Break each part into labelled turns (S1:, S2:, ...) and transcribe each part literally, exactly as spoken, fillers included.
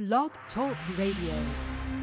S1: Blog Talk Radio.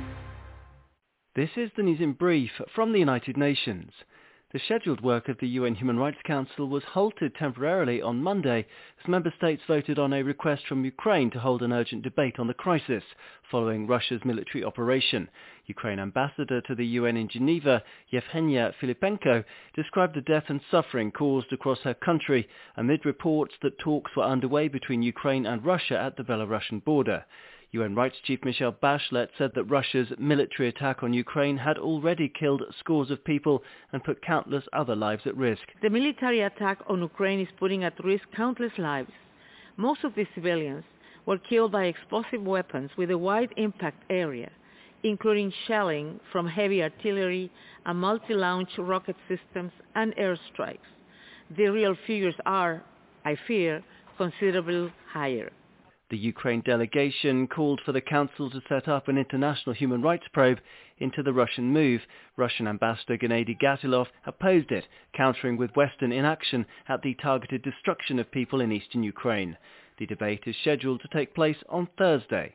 S2: This is the news in brief from the United Nations. The scheduled work of the U N Human Rights Council was halted temporarily on Monday as member states voted on a request from Ukraine to hold an urgent debate on the crisis following Russia's military operation. Ukraine ambassador to the U N in Geneva, Yevhenia Filipenko, described the death and suffering caused across her country amid reports that talks were underway between Ukraine and Russia at the Belarusian border. U N Rights Chief Michelle Bachelet said that Russia's military attack on Ukraine had already killed scores of people and put countless other lives at risk.
S3: The military attack on Ukraine is putting at risk countless lives. Most of these civilians were killed by explosive weapons with a wide impact area, including shelling from heavy artillery and multi-launch rocket systems and airstrikes. The real figures are, I fear, considerably higher.
S2: The Ukraine delegation called for the Council to set up an international human rights probe into the Russian move. Russian Ambassador Gennady Gatilov opposed it, countering with Western inaction at the targeted destruction of people in eastern Ukraine. The debate is scheduled to take place on Thursday.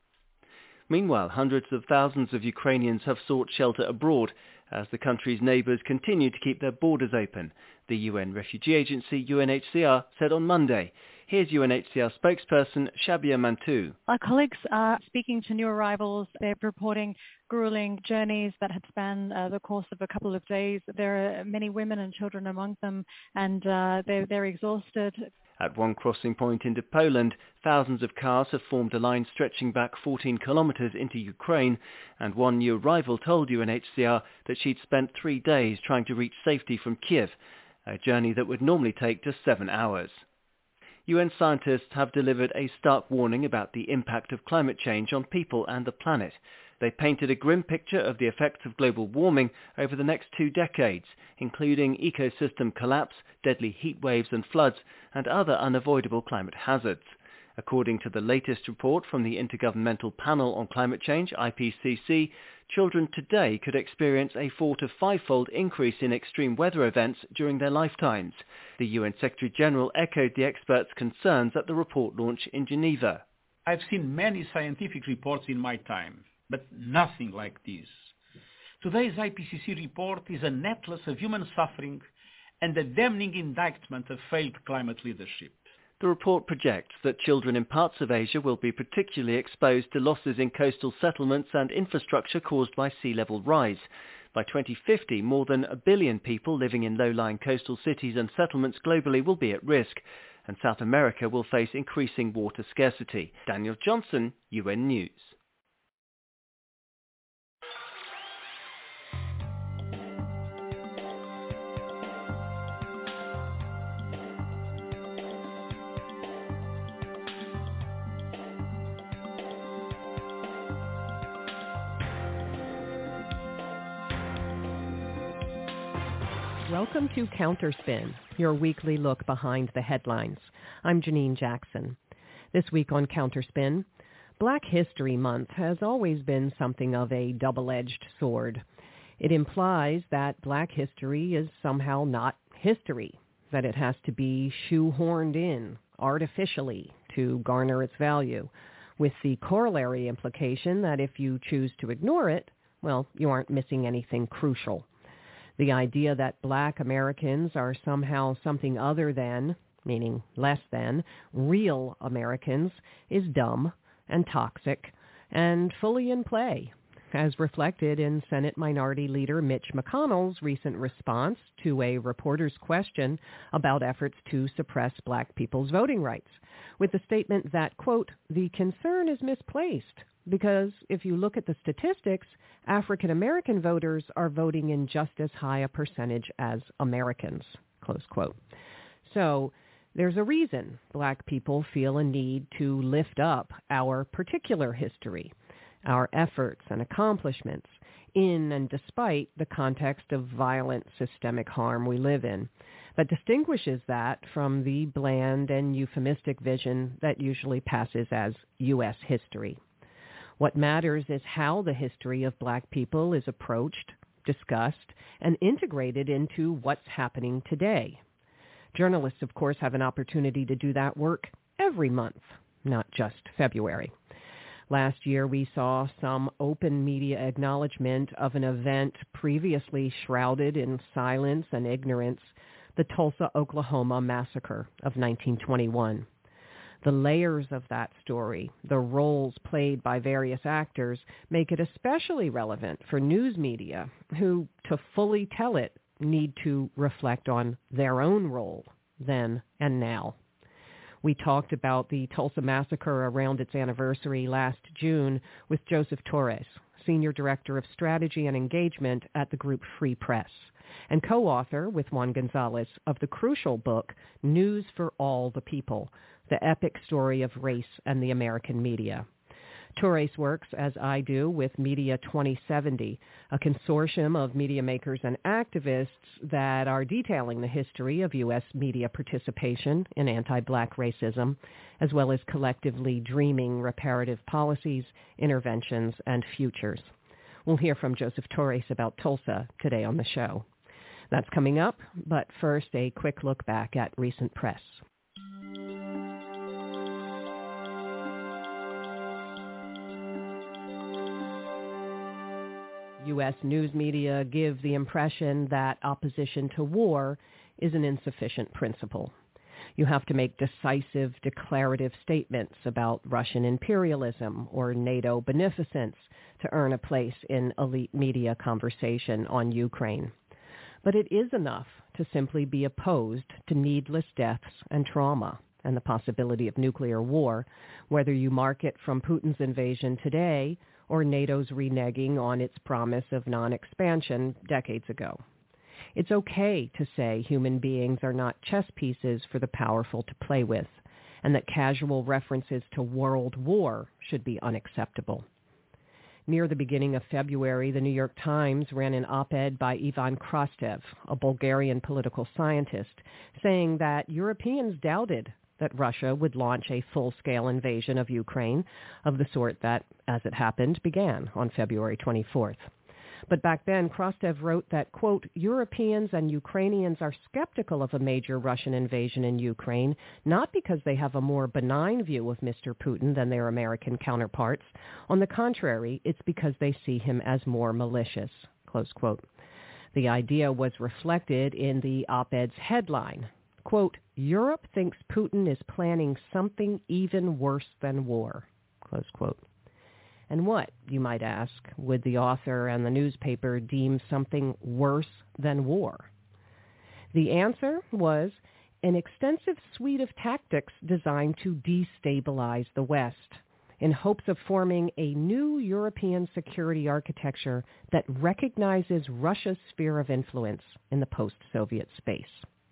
S2: Meanwhile, hundreds of thousands of Ukrainians have sought shelter abroad as the country's neighbours continue to keep their borders open. The U N Refugee Agency, U N H C R, said on Monday. Here's U N H C R spokesperson Shabia Mantou.
S4: Our colleagues are speaking to new arrivals. They're reporting grueling journeys that had spanned uh, the course of a couple of days. There are many women and children among them, and uh, they're, they're exhausted.
S2: At one crossing point into Poland, thousands of cars have formed a line stretching back fourteen kilometres into Ukraine, and one new arrival told U N H C R that she'd spent three days trying to reach safety from Kiev, a journey that would normally take just seven hours. U N scientists have delivered a stark warning about the impact of climate change on people and the planet. They painted a grim picture of the effects of global warming over the next two decades, including ecosystem collapse, deadly heat waves and floods, and other unavoidable climate hazards. According to the latest report from the Intergovernmental Panel on Climate Change, I P C C, children today could experience a four to five-fold increase in extreme weather events during their lifetimes. The U N Secretary-General echoed the experts' concerns at the report launch in Geneva.
S5: I've seen many scientific reports in my time, but nothing like this. Today's I P C C report is an atlas of human suffering and a damning indictment of failed climate leadership.
S2: The report projects that children in parts of Asia will be particularly exposed to losses in coastal settlements and infrastructure caused by sea level rise. By twenty fifty, more than a billion people living in low-lying coastal cities and settlements globally will be at risk, and South America will face increasing water scarcity. Daniel Johnson, U N News.
S6: Welcome to Counterspin, your weekly look behind the headlines. I'm Janine Jackson. This week on Counterspin, Black History Month has always been something of a double-edged sword. It implies that Black history is somehow not history, that it has to be shoehorned in artificially to garner its value, with the corollary implication that if you choose to ignore it, well, you aren't missing anything crucial. The idea that Black Americans are somehow something other than, meaning less than, real Americans is dumb and toxic and fully in play, as reflected in Senate Minority Leader Mitch McConnell's recent response to a reporter's question about efforts to suppress Black people's voting rights, with the statement that, quote, the concern is misplaced because if you look at the statistics, African-American voters are voting in just as high a percentage as Americans, close quote. So there's a reason Black people feel a need to lift up our particular history, our efforts and accomplishments in and despite the context of violent systemic harm we live in, that distinguishes that from the bland and euphemistic vision that usually passes as U S history. What matters is how the history of Black people is approached, discussed, and integrated into what's happening today. Journalists, of course, have an opportunity to do that work every month, not just February. Last year, we saw some open media acknowledgement of an event previously shrouded in silence and ignorance, the Tulsa, Oklahoma massacre of nineteen twenty-one. The layers of that story, the roles played by various actors, make it especially relevant for news media who, to fully tell it, need to reflect on their own role then and now. We talked about the Tulsa massacre around its anniversary last June with Joseph Torres, Senior Director of Strategy and Engagement at the group Free Press, and co-author with Juan Gonzalez of the crucial book, News for All the People, the epic story of race and the American media. Torres works, as I do, with Media twenty seventy, a consortium of media makers and activists that are detailing the history of U S media participation in anti-black racism, as well as collectively dreaming reparative policies, interventions, and futures. We'll hear from Joseph Torres about Tulsa today on the show. That's coming up, but first a quick look back at recent press. U S news media give the impression that opposition to war is an insufficient principle. You have to make decisive, declarative statements about Russian imperialism or NATO beneficence to earn a place in elite media conversation on Ukraine. But it is enough to simply be opposed to needless deaths and trauma and the possibility of nuclear war, whether you mark it from Putin's invasion today or NATO's reneging on its promise of non-expansion decades ago. It's okay to say human beings are not chess pieces for the powerful to play with, and that casual references to world war should be unacceptable. Near the beginning of February, the New York Times ran an op-ed by Ivan Krastev, a Bulgarian political scientist, saying that Europeans doubted that Russia would launch a full-scale invasion of Ukraine of the sort that, as it happened, began on February twenty-fourth. But back then, Krastev wrote that, quote, Europeans and Ukrainians are skeptical of a major Russian invasion in Ukraine, not because they have a more benign view of Mister Putin than their American counterparts. On the contrary, it's because they see him as more malicious, close quote. The idea was reflected in the op-ed's headline, quote, Europe thinks Putin is planning something even worse than war, close quote. And what, you might ask, would the author and the newspaper deem something worse than war? The answer was an extensive suite of tactics designed to destabilize the West in hopes of forming a new European security architecture that recognizes Russia's sphere of influence in the post-Soviet space.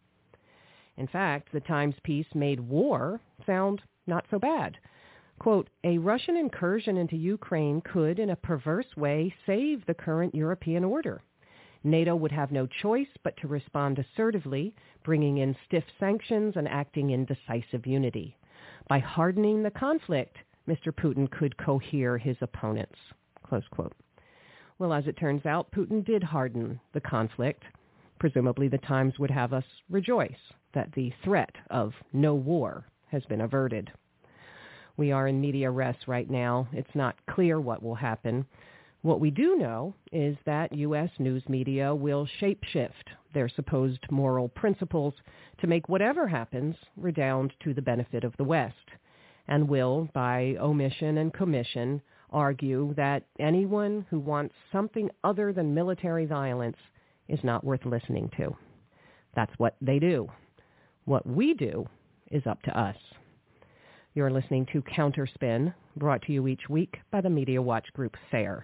S6: In fact, the Times piece made war sound not so bad. Quote, a Russian incursion into Ukraine could, in a perverse way, save the current European order. NATO would have no choice but to respond assertively, bringing in stiff sanctions and acting in decisive unity. By hardening the conflict, Mister Putin could cohere his opponents, close quote. Well, as it turns out, Putin did harden the conflict. Presumably the Times would have us rejoice that the threat of no war has been averted. We are in media res right now. It's not clear what will happen. What we do know is that U S news media will shapeshift their supposed moral principles to make whatever happens redound to the benefit of the West, and will, by omission and commission, argue that anyone who wants something other than military violence is not worth listening to. That's what they do. What we do is up to us. You're listening to Counterspin, brought to you each week by the Media Watch Group FAIR.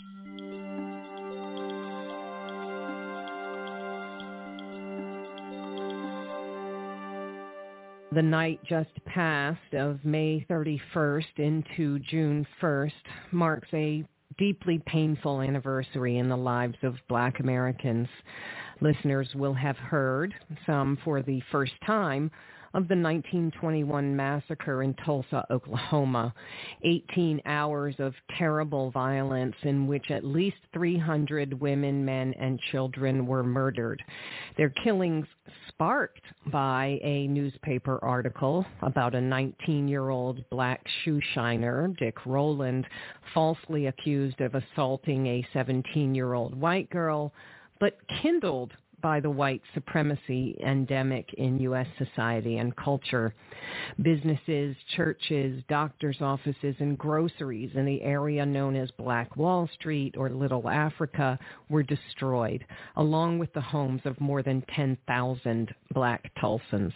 S6: The night just passed of May thirty-first into June first marks a deeply painful anniversary in the lives of Black Americans. Listeners will have heard, some for the first time, of the nineteen twenty-one massacre in Tulsa, Oklahoma. eighteen hours of terrible violence in which at least three hundred women, men, and children were murdered. Their killings sparked by a newspaper article about a nineteen-year-old black shoe shiner, Dick Rowland, falsely accused of assaulting a seventeen-year-old white girl, but kindled by the white supremacy endemic in U S society and culture. Businesses, churches, doctors' offices, and groceries in the area known as Black Wall Street or Little Africa were destroyed, along with the homes of more than ten thousand black Tulsans.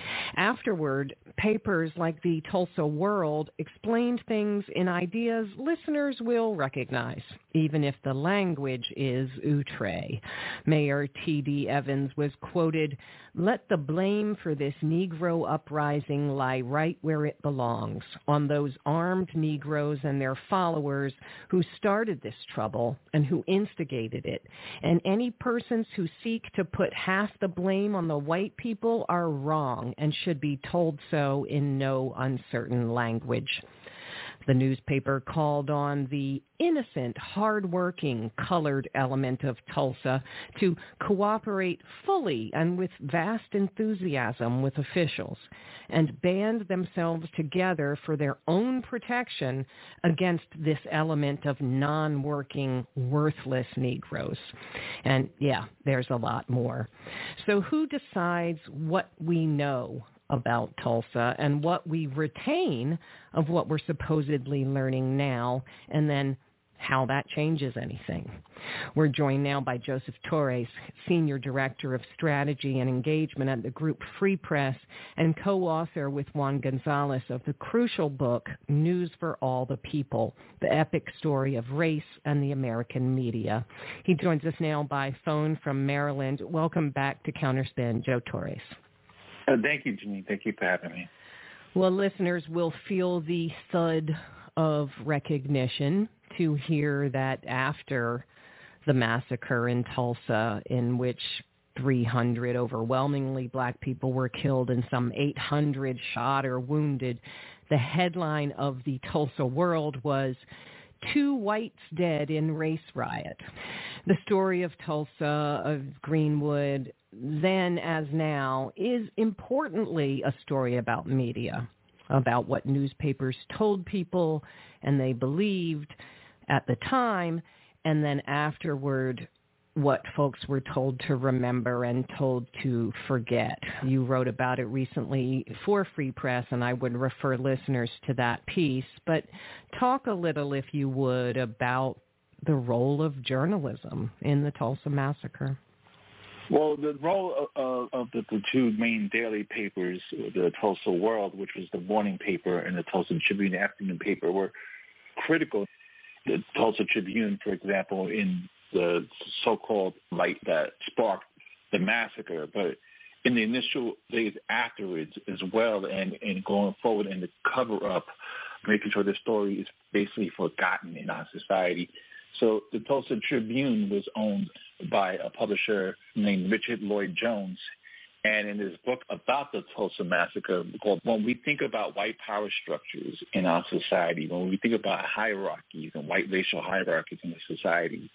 S6: Afterward, papers like the Tulsa World explained things in ideas listeners will recognize, even if the language is outre. Mayor T D Evans was quoted, "Let the blame for this Negro uprising lie right where it belongs, on those armed Negroes and their followers who started this trouble and who instigated it. And any persons who seek to put half the blame on the white people are wrong and should be told so in no uncertain language." The newspaper called on the innocent, hardworking, colored element of Tulsa to cooperate fully and with vast enthusiasm with officials and band themselves together for their own protection against this element of non-working, worthless Negroes. And yeah, there's a lot more. So who decides what we know about Tulsa and what we retain of what we're supposedly learning now, and then how that changes anything? We're joined now by Joseph Torres, Senior Director of Strategy and Engagement at the group Free Press and co-author with Juan Gonzalez of the crucial book, News for All the People, the epic story of race and the American media. He joins us now by phone from Maryland. Welcome back to Counterspin, Joe Torres.
S7: Uh, thank you, Janine. Thank you for having me.
S6: Well, listeners will feel the thud of recognition to hear that after the massacre in Tulsa, in which three hundred overwhelmingly black people were killed and some eight hundred shot or wounded, the headline of the Tulsa World was "Two Whites Dead in Race Riot." The story of Tulsa, of Greenwood, then as now, is importantly a story about media, about what newspapers told people and they believed at the time, and then afterward what folks were told to remember and told to forget. You wrote about it recently for Free Press, and I would refer listeners to that piece. But talk a little, if you would, about the role of journalism in the Tulsa Massacre.
S7: Well, the role of, of the, the two main daily papers, the Tulsa World, which was the morning paper, and the Tulsa Tribune, the afternoon paper, were critical. The Tulsa Tribune, for example, in the so-called light that sparked the massacre, but in the initial days afterwards as well, and, and going forward in the cover-up, making sure the story is basically forgotten in our society. So the Tulsa Tribune was owned by a publisher named Richard Lloyd Jones. And in his book about the Tulsa Massacre, called When We Think About White Power Structures in Our Society, when we think about hierarchies and white racial hierarchies in the society,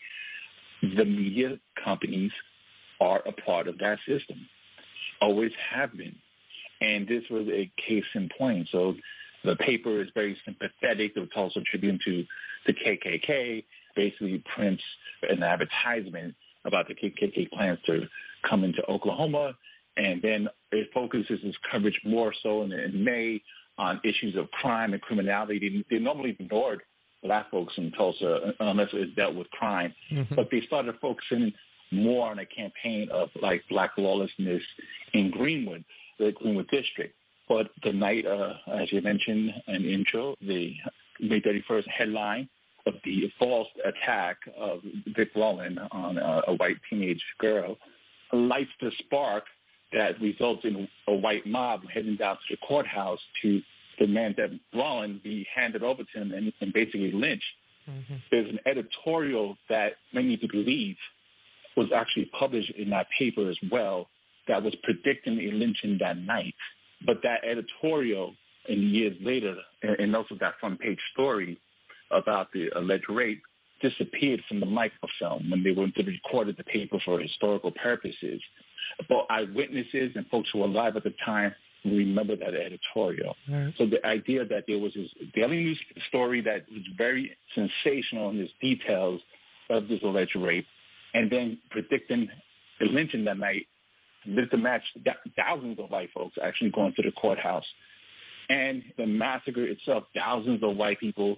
S7: the media companies are a part of that system, always have been. And this was a case in point. So the paper is very sympathetic, the Tulsa Tribune, to the K K K, basically prints an advertisement about the K K K plans to come into Oklahoma, and then it focuses its coverage more so in, in May on issues of crime and criminality. They, they normally ignored black folks in Tulsa unless it dealt with crime, mm-hmm. but they started focusing more on a campaign of like black lawlessness in Greenwood, the Greenwood district. But the night, uh, as you mentioned in the intro, the May thirty-first headline of the false attack of Dick Rowland on a, a white teenage girl lights the spark that results in a white mob heading down to the courthouse to demand that Rowland be handed over to him and, and basically lynched. Mm-hmm. There's an editorial that many people believe was actually published in that paper as well that was predicting a lynching that night. But that editorial, and years later, and also that front page story about the alleged rape, disappeared from the microfilm when they were to recorded the paper for historical purposes. But eyewitnesses and folks who were alive at the time remember that editorial. Right. So the idea that there was this Daily News story that was very sensational in its details of this alleged rape, and then predicting the lynching that night, lit to match thousands of white folks actually going to the courthouse. And the massacre itself, thousands of white people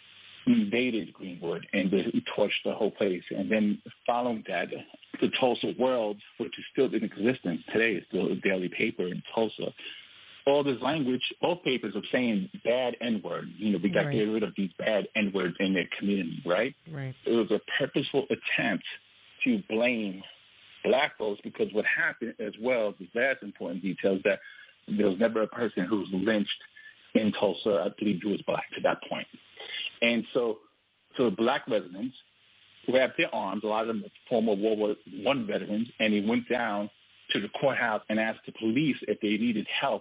S7: invaded Greenwood and they torched the whole place. And then following that, the Tulsa World, which is still in existence today, is still a daily paper in Tulsa. All this language, both papers are saying bad N-word. You know, we got to get rid of these bad N-words in their community, right?
S6: Right.
S7: It was a purposeful attempt to blame black folks, because what happened as well, the last important detail, is that there was never a person who was lynched in Tulsa, I believe, who was black to that point. And so, so black residents grabbed their arms, a lot of them were former World War One veterans, and they went down to the courthouse and asked the police if they needed help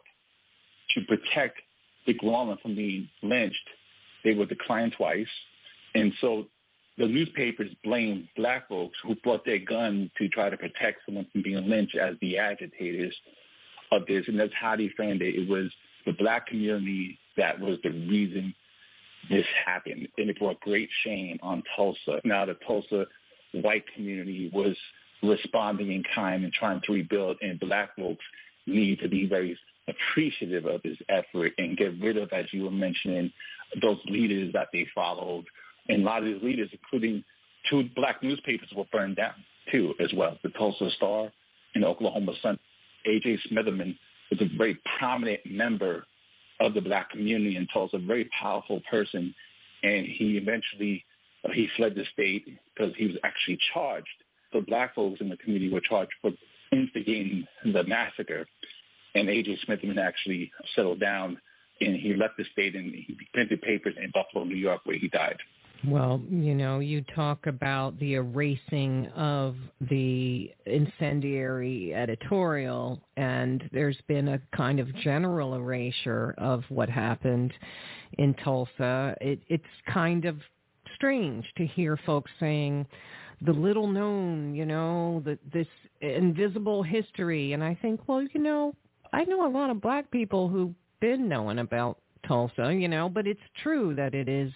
S7: to protect Dick Garland from being lynched. They were declined twice. And so the newspapers blamed black folks who brought their gun to try to protect someone from being lynched as the agitators of this. And that's how they framed it. It was the black community that was the reason this happened. And it brought great shame on Tulsa. Now the Tulsa white community was responding in kind and trying to rebuild, and black folks need to be very appreciative of this effort and get rid of, as you were mentioning, those leaders that they followed. And a lot of these leaders, including two black newspapers, were burned down, too, as well. The Tulsa Star and the Oklahoma Sun. A J Smitherman was a very prominent member of the black community in Tulsa, a very powerful person. And he eventually, uh, he fled the state because he was actually charged. So black folks in the community were charged for instigating the massacre. And A J Smitherman actually settled down, and he left the state, and he printed papers in Buffalo, New York, where he died.
S6: Well, you know, you talk about the erasing of the incendiary editorial, and there's been a kind of general erasure of what happened in Tulsa. It, it's kind of strange to hear folks saying the little known, you know, the, this invisible history. And I think, well, you know, I know a lot of black people who've been knowing about Tulsa, you know, but it's true that it is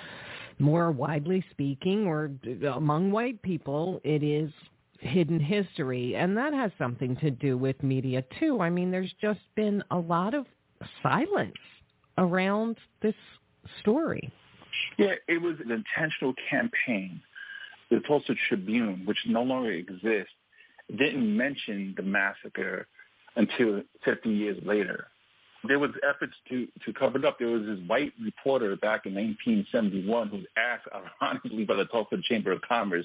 S6: more widely speaking, or among white people, it is hidden history. And that has something to do with media, too. I mean, there's just been a lot of silence around this story.
S7: Yeah, it was an intentional campaign. The Tulsa Tribune, which no longer exists, didn't mention the massacre until fifty years later. There was efforts to, to cover it up. There was this white reporter back in nineteen seventy-one who was asked, ironically, by the Tulsa Chamber of Commerce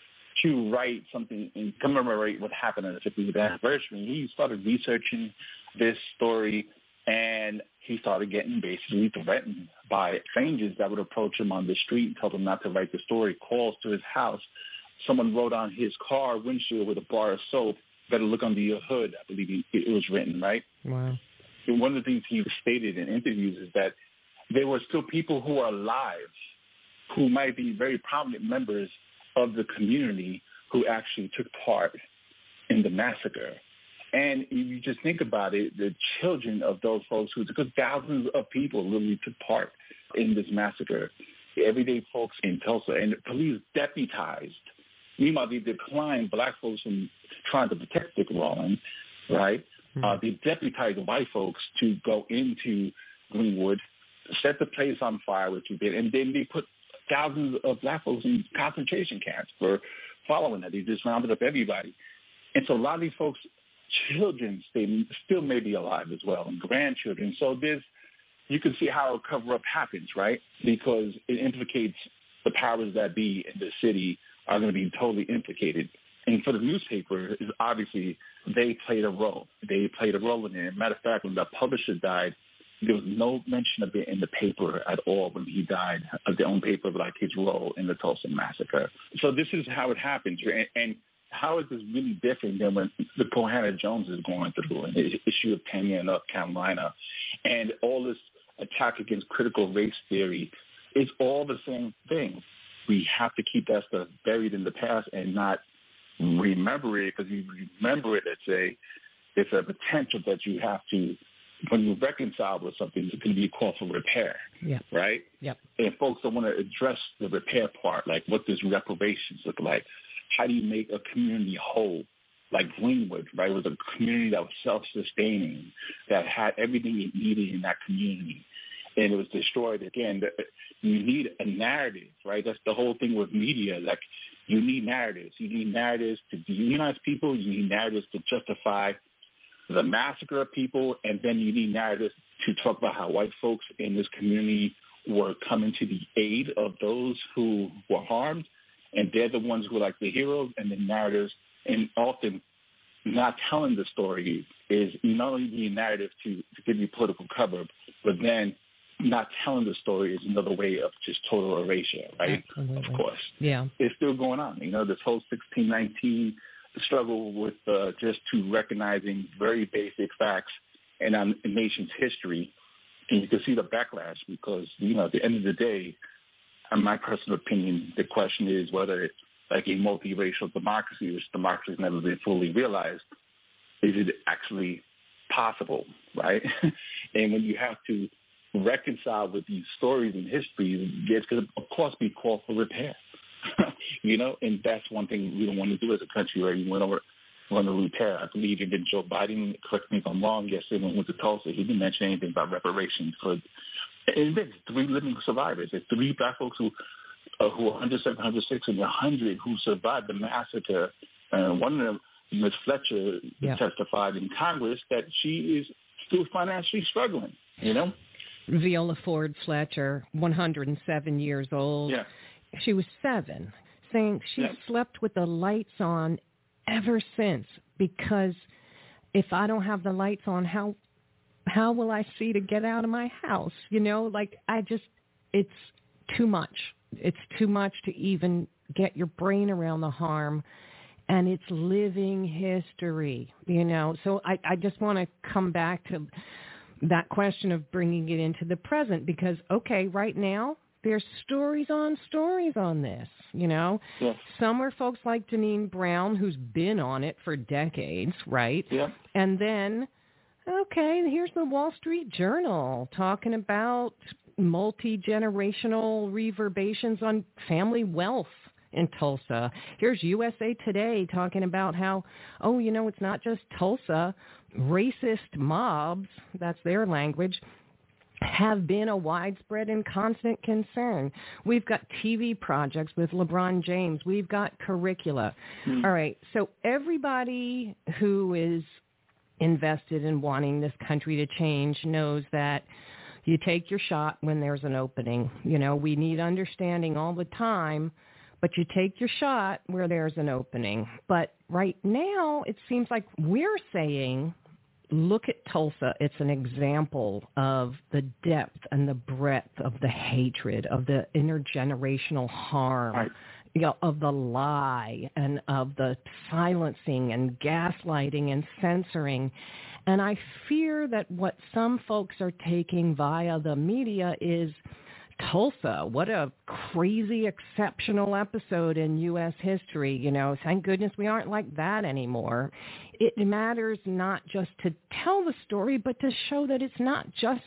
S7: to write something and commemorate what happened on the fiftieth anniversary. He started researching this story, and he started getting basically threatened by strangers that would approach him on the street and tell him not to write the story, calls to his house. Someone wrote on his car windshield with a bar of soap, "Better look under your hood," I believe it was written, right?
S6: Wow.
S7: And one of the things he stated in interviews is that there were still people who are alive who might be very prominent members of the community who actually took part in the massacre. And if you just think about it, the children of those folks who, because thousands of people literally took part in this massacre, the everyday folks in Tulsa, and the police deputized. Meanwhile, they declined black folks from trying to protect Dick Garland, right? Mm-hmm. Uh, they deputized white folks to go into Greenwood, set the place on fire, which we did, and then they put thousands of black folks in concentration camps for following that. They just rounded up everybody. And so a lot of these folks, children, they still may be alive as well, and grandchildren. So there's, you can see how a cover-up happens, right? Because it implicates the powers that be in the city are going to be totally implicated. And for the newspaper, obviously, they played a role. They played a role in it. As a matter of fact, when the publisher died, there was no mention of it in the paper at all when he died, of their own paper, like his role in the Tulsa massacre. So this is how it happens. And, and how is this really different than when the Johanna Jones is going through and the issue of Tanya in North Carolina and all this attack against critical race theory? It's all the same thing. We have to keep that stuff buried in the past and not remember it, because you remember it, it's a, it's a potential that you have to, when you reconcile with something, it's going to be a call for repair,
S6: yep.
S7: right?
S6: Yep.
S7: And folks don't want to address the repair part, like what does reparations look like? How do you make a community whole? Like Greenwood, right? It was a community that was self-sustaining, that had everything it needed in that community, and it was destroyed again. You need a narrative, right? That's the whole thing with media. Like, you need narratives. You need narratives to dehumanize people. You need narratives to justify the massacre of people, and then you need narratives to talk about how white folks in this community were coming to the aid of those who were harmed, and they're the ones who are like the heroes, and the narratives, and often not telling the story is not only the narrative to, to give you political cover, but then not telling the story is another way of just total erasure, right?
S6: Absolutely.
S7: Of course.
S6: Yeah.
S7: It's still going on. You know, this whole sixteen nineteen struggle with uh, just to recognizing very basic facts in our nation's history. And you can see the backlash because, you know, at the end of the day, in my personal opinion, the question is whether it's like a multiracial democracy, which democracy has never been fully realized, is it actually possible, right? And when you have to reconcile with these stories and histories, there's going to, of course, be call for repair. You know, and that's one thing we don't want to do as a country, where you want to, want to repair. I believe even Joe Biden, correct me if I'm wrong, yesterday when we went to Tulsa, he didn't mention anything about reparations for, and there's three living survivors. There's three black folks who, uh, who are one hundred seven, one hundred six, and one hundred who survived the massacre. Uh, one of them, Miz Fletcher, yeah. testified in Congress that she is still financially struggling, you know?
S6: Viola Ford Fletcher, one hundred seven years old.
S7: Yeah.
S6: She was seven, saying she
S7: yeah.
S6: slept with the lights on ever since, because if I don't have the lights on, how how will I see to get out of my house? You know, like I just, it's too much. It's too much to even get your brain around the harm, and it's living history, you know. So I, I just want to come back to that question of bringing it into the present, because, okay, right now, there's stories on stories on this, you know.
S7: Yeah.
S6: Some are folks like Janine Brown, who's been on it for decades, right?
S7: Yeah.
S6: And then, okay, here's the Wall Street Journal talking about multi-generational reverberations on family wealth in Tulsa. Here's U S A Today talking about how, oh, you know, it's not just Tulsa. Racist mobs, that's their language, have been a widespread and constant concern. We've got T V projects with LeBron James. We've got curricula. Mm. All right, so everybody who is invested in wanting this country to change knows that you take your shot when there's an opening. You know, we need understanding all the time, but you take your shot where there's an opening. But right now, it seems like we're saying, look at Tulsa. It's an example of the depth and the breadth of the hatred, of the intergenerational harm,
S7: right.
S6: you know, of the lie and of the silencing and gaslighting and censoring. And I fear that what some folks are taking via the media is Tulsa, what a crazy, exceptional episode in U S history. You know, thank goodness we aren't like that anymore. It matters not just to tell the story, but to show that it's not just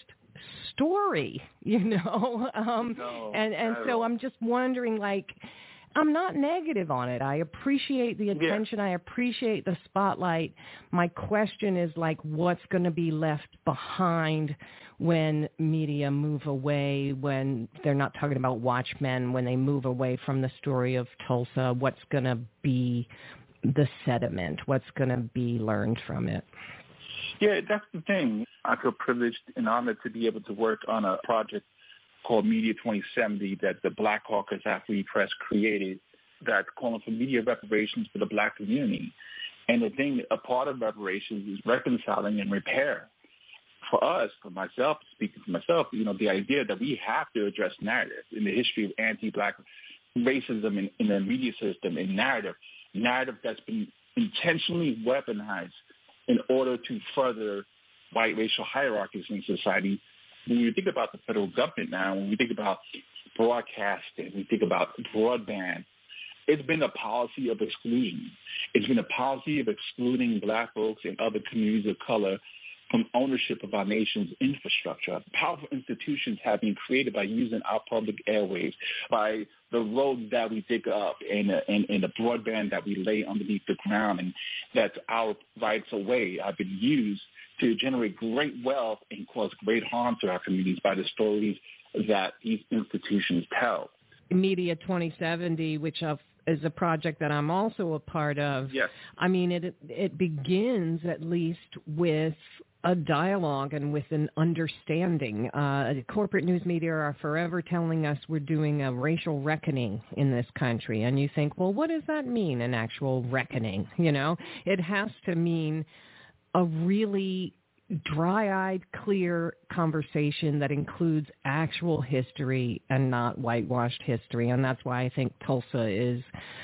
S6: story, you know. Um,
S7: no,
S6: and and so I'm just wondering, like, I'm not negative on it. I appreciate the attention.
S7: Yeah.
S6: I appreciate the spotlight. My question is, like, what's going to be left behind when media move away, when they're not talking about Watchmen, when they move away from the story of Tulsa? What's going to be the sediment? What's going to be learned from it?
S7: Yeah, that's the thing. I feel privileged and honored to be able to work on a project called Media twenty seventy that the Black Caucus After We Press created, that's calling for media reparations for the black community. And the thing, a part of reparations is reconciling and repair. For us, for myself, speaking for myself, you know, the idea that we have to address narrative in the history of anti-black racism in, in the media system and narrative. narrative that's been intentionally weaponized in order to further white racial hierarchies in society. When we think about the federal government now, when we think about broadcasting, we think about broadband, it's been a policy of exclusion. It's been a policy of excluding black folks and other communities of color from ownership of our nation's infrastructure. Powerful institutions have been created by using our public airwaves, by the roads that we dig up and, uh, and, and the broadband that we lay underneath the ground, and that our rights of way have been used to generate great wealth and cause great harm to our communities by the stories that these institutions tell.
S6: Media twenty seventy, which is a project that I'm also a part of.
S7: Yes.
S6: I mean, it it begins at least with a dialogue and with an understanding. Uh, corporate news media are forever telling us we're doing a racial reckoning in this country. And you think, well, what does that mean, an actual reckoning? You know, it has to mean a really dry-eyed, clear conversation that includes actual history and not whitewashed history. And that's why I think Tulsa is,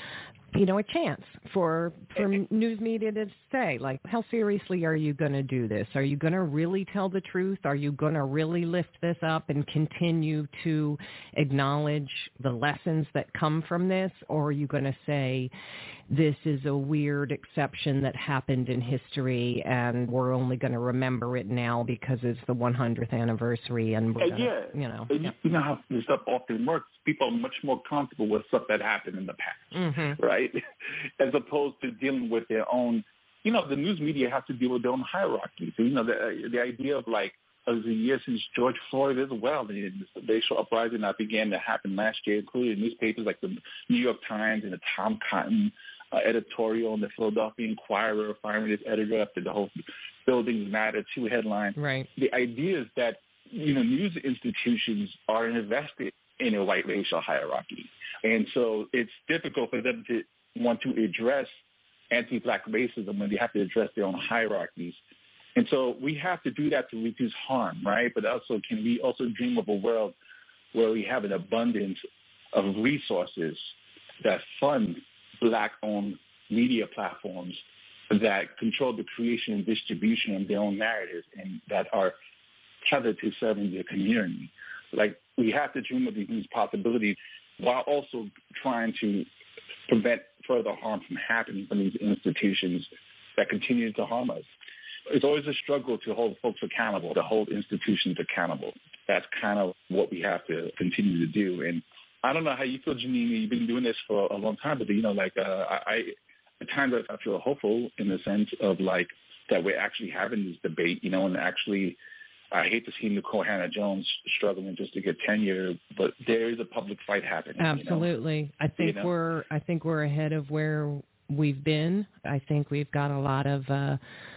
S6: you know, a chance for for news media to say, like, how seriously are you going to do this? Are you going to really tell the truth? Are you going to really lift this up and continue to acknowledge the lessons that come from this? Or are you going to say, this is a weird exception that happened in history and we're only going to remember it now because it's the one hundredth anniversary and we're gonna,
S7: yeah.
S6: you know.
S7: And you know how this stuff often works. People are much more comfortable with stuff that happened in the past,
S6: mm-hmm.
S7: right? As opposed to dealing with their own, you know, the news media has to deal with their own hierarchy. So, you know, the, the idea of like, as a year since George Floyd as well, the racial uprising that began to happen last year, including newspapers like the New York Times and the Tom Cotton uh, editorial and the Philadelphia Inquirer firing its editor after the whole Buildings Matter two headline.
S6: Right.
S7: The idea is that, you know, news institutions are invested in a white racial hierarchy. And so it's difficult for them to want to address anti-black racism when they have to address their own hierarchies. And so we have to do that to reduce harm, right? But also, can we also dream of a world where we have an abundance of resources that fund black-owned media platforms that control the creation and distribution of their own narratives and that are tethered to serving their community? Like, we have to dream of these possibilities while also trying to prevent further harm from happening from these institutions that continue to harm us. It's always a struggle to hold folks accountable, to hold institutions accountable. That's kind of what we have to continue to do. And I don't know how you feel, Janine. You've been doing this for a long time, but, you know, like, uh, I, at times I feel hopeful in the sense of, like, that we're actually having this debate, you know, and actually I hate to see Nicole Hannah-Jones struggling just to get tenure, but there is a public fight happening.
S6: Absolutely.
S7: You know?
S6: I think
S7: you know?
S6: we're I think we're ahead of where we've been. I think we've got a lot of uh,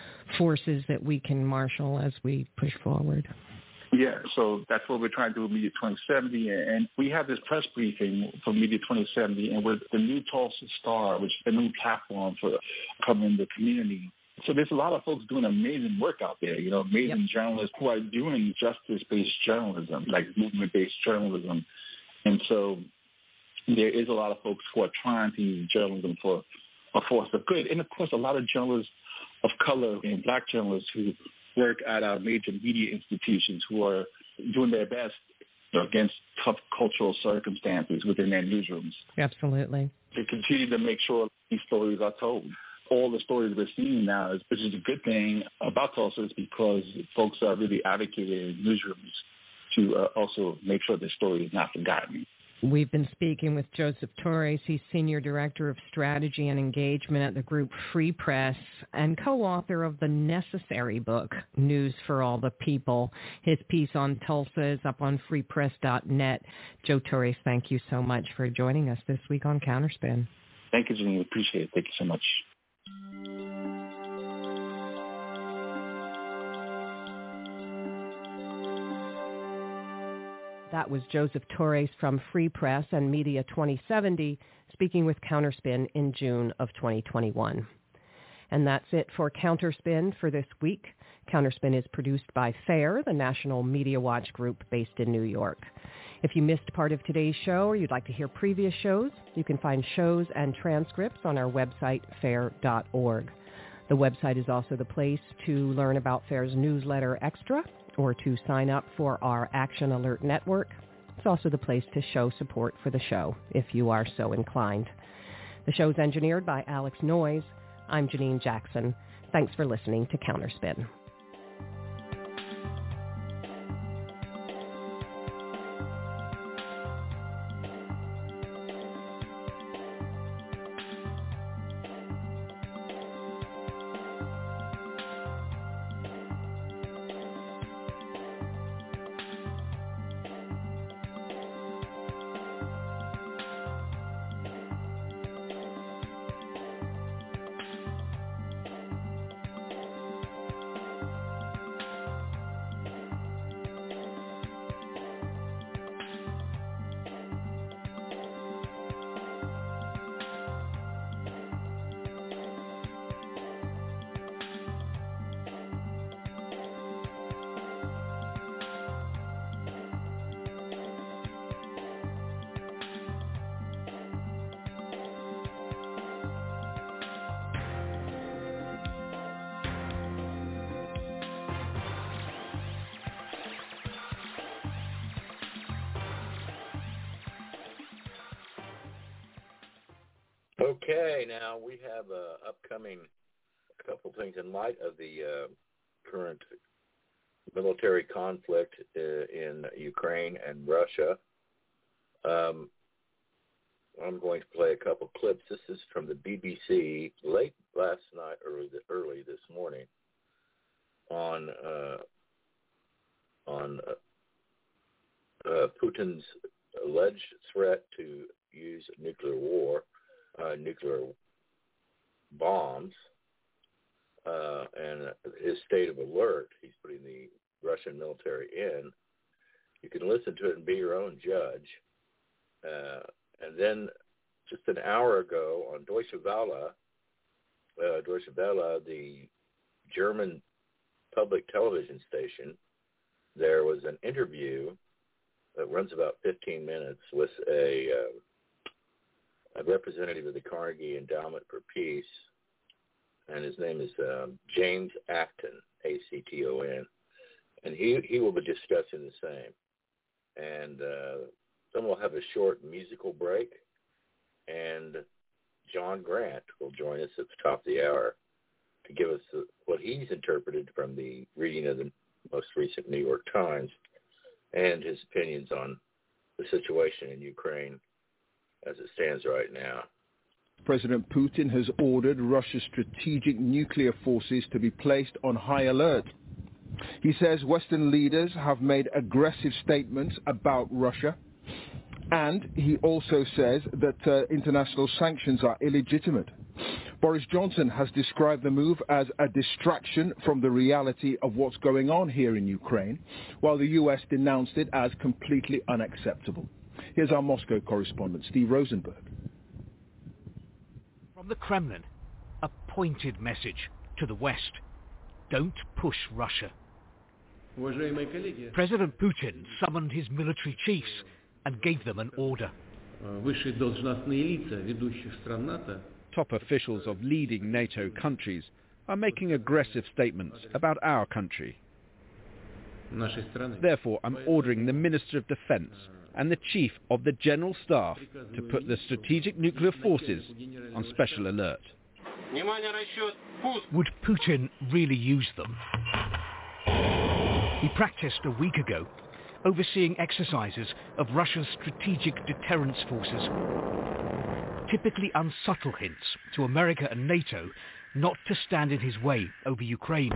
S6: forces that we can marshal as we push forward.
S7: Yeah, so that's what we're trying to do with Media twenty seventy, and we have this press briefing for Media twenty seventy, and with the new Tulsa Star, which is a new platform for covering the community. So there's a lot of folks doing amazing work out there, you know, amazing yep. journalists who are doing justice-based journalism, like movement-based journalism. And so there is a lot of folks who are trying to use journalism for a force of good. And, of course, a lot of journalists of color and black journalists who work at our major media institutions who are doing their best against tough cultural circumstances within their newsrooms.
S6: Absolutely.
S7: To continue to make sure these stories are told. All the stories we're seeing now, is, which is a good thing about Tulsa, is because folks are really advocating in newsrooms to uh, also make sure the story is not forgotten.
S6: We've been speaking with Joseph Torres. He's Senior Director of Strategy and Engagement at the group Free Press and co-author of the necessary book, News for All the People. His piece on Tulsa is up on free press dot net. Joe Torres, thank you so much for joining us this week on Counterspin.
S7: Thank you, Janine. Appreciate it. Thank you so much.
S6: That was Joseph Torres from Free Press and Media twenty seventy, speaking with Counterspin in June of twenty twenty-one. And that's it for Counterspin for this week. Counterspin is produced by FAIR, the National Media Watch group based in New York. If you missed part of today's show or you'd like to hear previous shows, you can find shows and transcripts on our website, fair dot org. The website is also the place to learn about FAIR's newsletter Extra or to sign up for our Action Alert Network. It's also the place to show support for the show, if you are so inclined. The show's engineered by Alex Noyes. I'm Janine Jackson. Thanks for listening to Counterspin.
S8: Okay, now we have uh, upcoming a couple things in light of the uh, current military conflict uh, in Ukraine and Russia. Um, I'm going to play a couple clips. This is from the B B C late last night, early early this morning, on uh, on uh, uh, Putin's alleged threat to use nuclear war. Uh, nuclear bombs uh, and his state of alert he's putting the Russian military in. You can listen to it and be your own judge. Uh, and then just an hour ago on Deutsche Welle, uh, Deutsche Welle, the German public television station, there was an interview that runs about fifteen minutes with a uh, a representative of the Carnegie Endowment for Peace, and his name is um, James Acton, A C T O N, and he he will be discussing the same. And uh, then we'll have a short musical break, and John Grant will join us at the top of the hour to give us the, what he's interpreted from the reading of the most recent New York Times and his opinions on the situation in Ukraine as it stands right now.
S9: President Putin has ordered Russia's strategic nuclear forces to be placed on high alert. He says Western leaders have made aggressive statements about Russia, and he also says that uh, international sanctions are illegitimate. Boris Johnson has described the move as a distraction from the reality of what's going on here in Ukraine, while the U S denounced it as completely unacceptable. Here's our Moscow correspondent, Steve Rosenberg.
S10: From the Kremlin, a pointed message to the West. Don't push Russia. President Putin summoned his military chiefs and gave them an order.
S11: Top officials of leading NATO countries are making aggressive statements about our country. Therefore, I'm ordering the Minister of Defense and the Chief of the General Staff to put the strategic nuclear forces on special alert.
S10: Would Putin really use them? He practiced a week ago, overseeing exercises of Russia's strategic deterrence forces. Typically unsubtle hints to America and NATO not to stand in his way over Ukraine.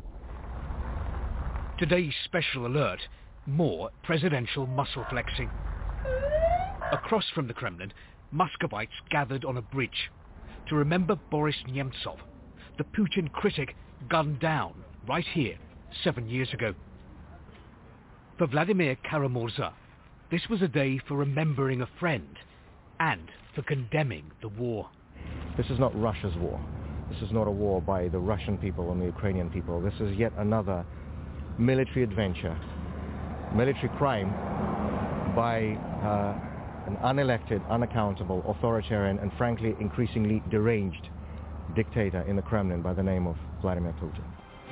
S10: Today's special alert, more presidential muscle flexing. Across from the Kremlin, Muscovites gathered on a bridge to remember Boris Nemtsov, the Putin critic gunned down right here seven years ago. For Vladimir Kara-Murza, this was a day for remembering a friend and for condemning the war.
S12: This is not Russia's war. This is not a war by the Russian people and the Ukrainian people. This is yet another military adventure, military crime by uh, an unelected, unaccountable, authoritarian, and frankly increasingly deranged dictator in the Kremlin by the name of Vladimir Putin.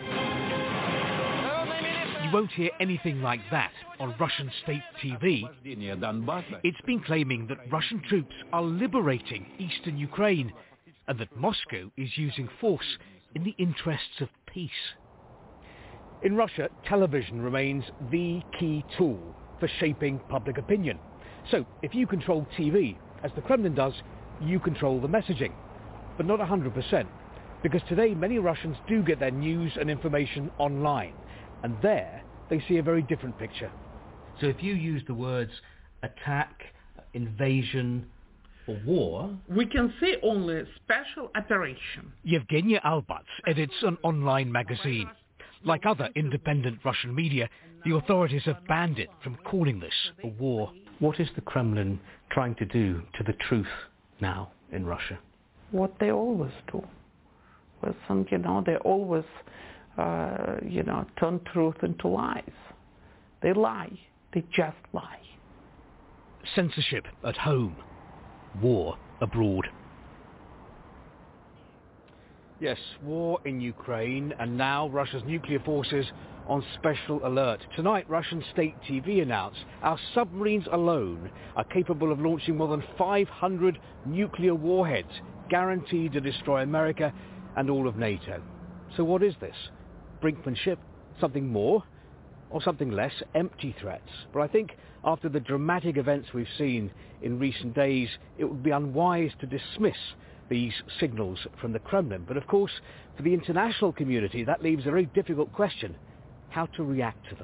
S10: You won't hear anything like that on Russian state T V. It's been claiming that Russian troops are liberating eastern Ukraine and that Moscow is using force in the interests of peace. In Russia, television remains the key tool for shaping public opinion. So if you control T V, as the Kremlin does, you control the messaging. But not one hundred percent, because today many Russians do get their news and information online, and there they see a very different picture.
S13: So if you use the words attack, invasion, or war,
S14: we can say only special operation.
S10: Yevgenia Albats edits an online magazine. Like other independent Russian media, the authorities have banned it from calling this a war.
S13: What is the Kremlin trying to do to the truth now in Russia?
S14: What they always do. Well, some, you know, they always, uh, you know, turn truth into lies. They lie. They just lie.
S10: Censorship at home. War abroad. Yes, war in Ukraine, and now Russia's nuclear forces on special alert. Tonight, Russian state T V announced our submarines alone are capable of launching more than five hundred nuclear warheads, guaranteed to destroy America and all of NATO. So what is this? Brinkmanship? Something more? Or something less? Empty threats? But I think after the dramatic events we've seen in recent days, it would be unwise to dismiss these signals from the Kremlin. But of course, for the international community, that leaves a very difficult question: how to react to them.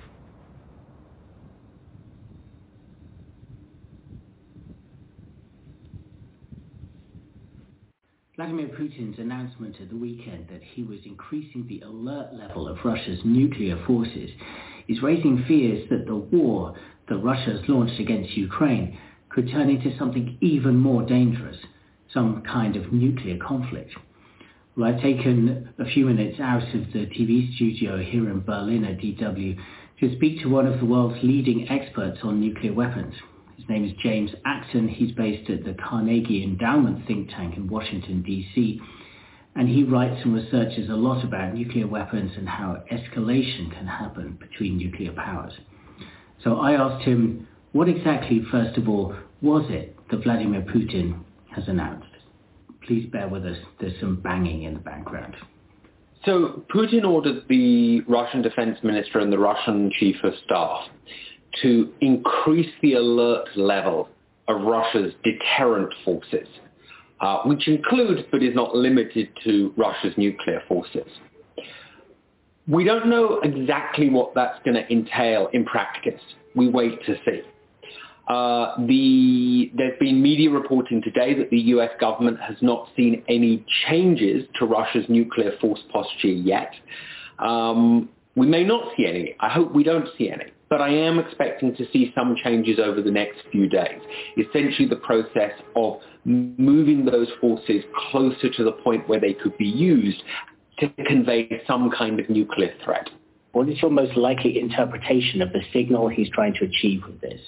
S15: Vladimir Putin's announcement at the weekend that he was increasing the alert level of Russia's nuclear forces is raising fears that the war that Russia has launched against Ukraine could turn into something even more dangerous, some kind of nuclear conflict. Well, I've taken a few minutes out of the T V studio here in Berlin at D W to speak to one of the world's leading experts on nuclear weapons. His name is James Acton. He's based at the Carnegie Endowment think tank in Washington, D C, and he writes and researches a lot about nuclear weapons and how escalation can happen between nuclear powers. So I asked him, what exactly, first of all, was it that Vladimir Putin has announced? Please bear with us. There's some banging in the background.
S16: So Putin ordered the Russian defense minister and the Russian chief of staff to increase the alert level of Russia's deterrent forces, uh, which includes but is not limited to Russia's nuclear forces. We don't know exactly what that's going to entail in practice. We wait to see. Uh, the, there's been media reporting today that the U S government has not seen any changes to Russia's nuclear force posture yet. Um, we may not see any. I hope we don't see any. But I am expecting to see some changes over the next few days. Essentially the process of moving those forces closer to the point where they could be used to convey some kind of nuclear threat.
S15: What is your most likely interpretation of the signal he's trying to achieve with this?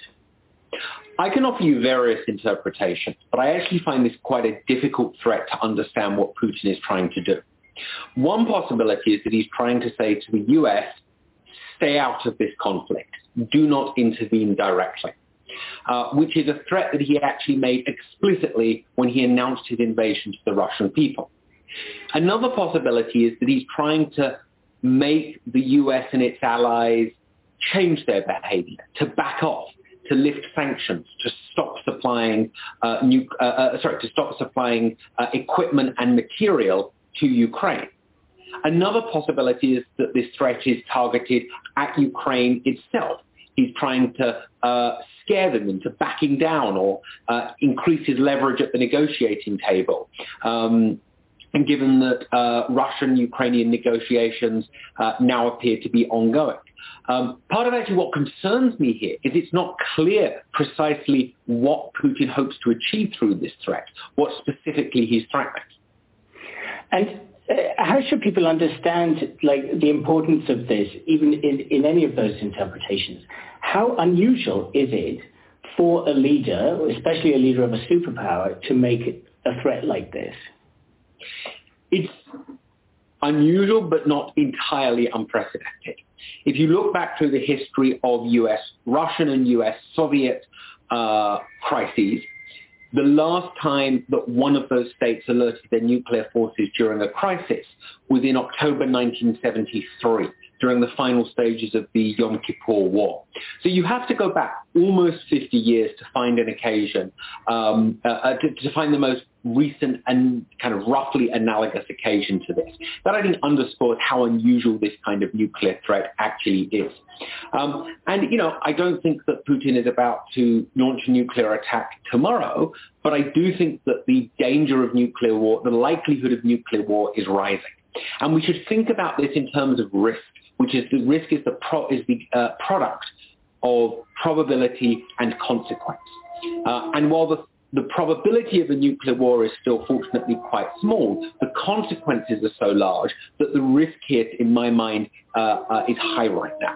S16: I can offer you various interpretations, but I actually find this quite a difficult threat to understand what Putin is trying to do. One possibility is that he's trying to say to the U S, stay out of this conflict, do not intervene directly, uh, which is a threat that he actually made explicitly when he announced his invasion to the Russian people. Another possibility is that he's trying to make the U S and its allies change their behavior, to back off, to lift sanctions, to stop supplying, uh, new, uh, uh, sorry, to stop supplying uh, equipment and material to Ukraine. Another possibility is that this threat is targeted at Ukraine itself. He's trying to uh, scare them into backing down or uh, increase his leverage at the negotiating table. Um, and given that uh, Russian-Ukrainian negotiations uh, now appear to be ongoing. Um, part of actually what concerns me here is it's not clear precisely what Putin hopes to achieve through this threat, what specifically he's threatening.
S15: And uh, how should people understand, like, the importance of this, even in, in any of those interpretations? How unusual is it for a leader, especially a leader of a superpower, to make a threat like this?
S16: It's unusual, but not entirely unprecedented. If you look back through the history of U S, Russian and U S Soviet uh, crises, the last time that one of those states alerted their nuclear forces during a crisis was in October nineteen seventy-three, during the final stages of the Yom Kippur War. So you have to go back almost fifty years to find an occasion, um, uh, to, to find the most recent and kind of roughly analogous occasion to this. That, I think, underscores how unusual this kind of nuclear threat actually is. Um, and, you know, I don't think that Putin is about to launch a nuclear attack tomorrow, but I do think that the danger of nuclear war, the likelihood of nuclear war is rising. And we should think about this in terms of risk, which is the risk is the, pro, is the uh, product of probability and consequence. Uh, and while the The probability of a nuclear war is still fortunately quite small, the consequences are so large that the risk here, in my mind, uh, uh, is high right now.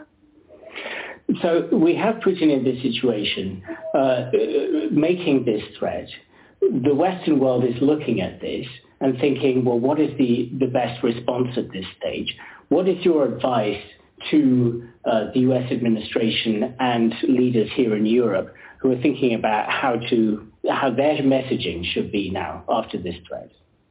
S15: So we have Putin in this situation, uh, making this threat. The Western world is looking at this and thinking, well, what is the, the best response at this stage? What is your advice to uh, the U S administration and leaders here in Europe who are thinking about how to how their messaging should be now after this threat?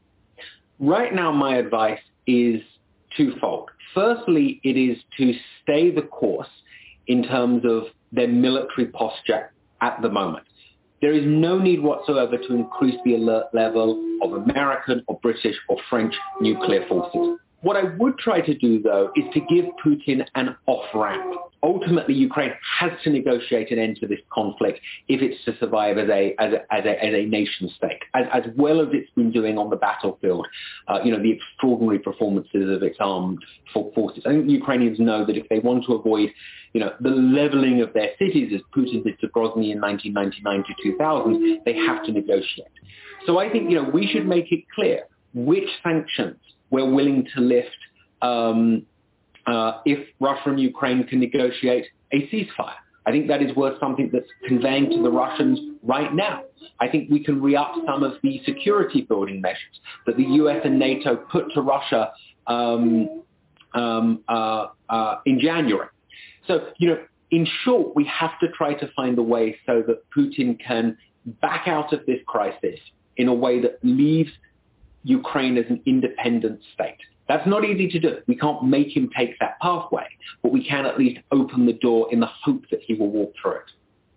S16: Right now, my advice is twofold. Firstly, it is to stay the course in terms of their military posture at the moment. There is no need whatsoever to increase the alert level of American or British or French nuclear forces. What I would try to do, though, is to give Putin an off-ramp. Ultimately, Ukraine has to negotiate an end to this conflict if it's to survive as a as a, as a, as a nation state, as, as well as it's been doing on the battlefield. Uh, you know, the extraordinary performances of its armed forces. I think Ukrainians know that if they want to avoid, you know, the leveling of their cities, as Putin did to Grozny in nineteen ninety-nine to two thousand, they have to negotiate. So I think, you know, we should make it clear which sanctions we're willing to lift um, uh, if Russia and Ukraine can negotiate a ceasefire. I think that is worth something that's conveying to the Russians right now. I think we can re-up some of the security building measures that the U S and NATO put to Russia um, um, uh, uh, in January. So, you know, in short, we have to try to find a way so that Putin can back out of this crisis in a way that leaves Ukraine as an independent state. That's not easy to do. We can't make him take that pathway, but we can at least open the door in the hope that he will walk through it.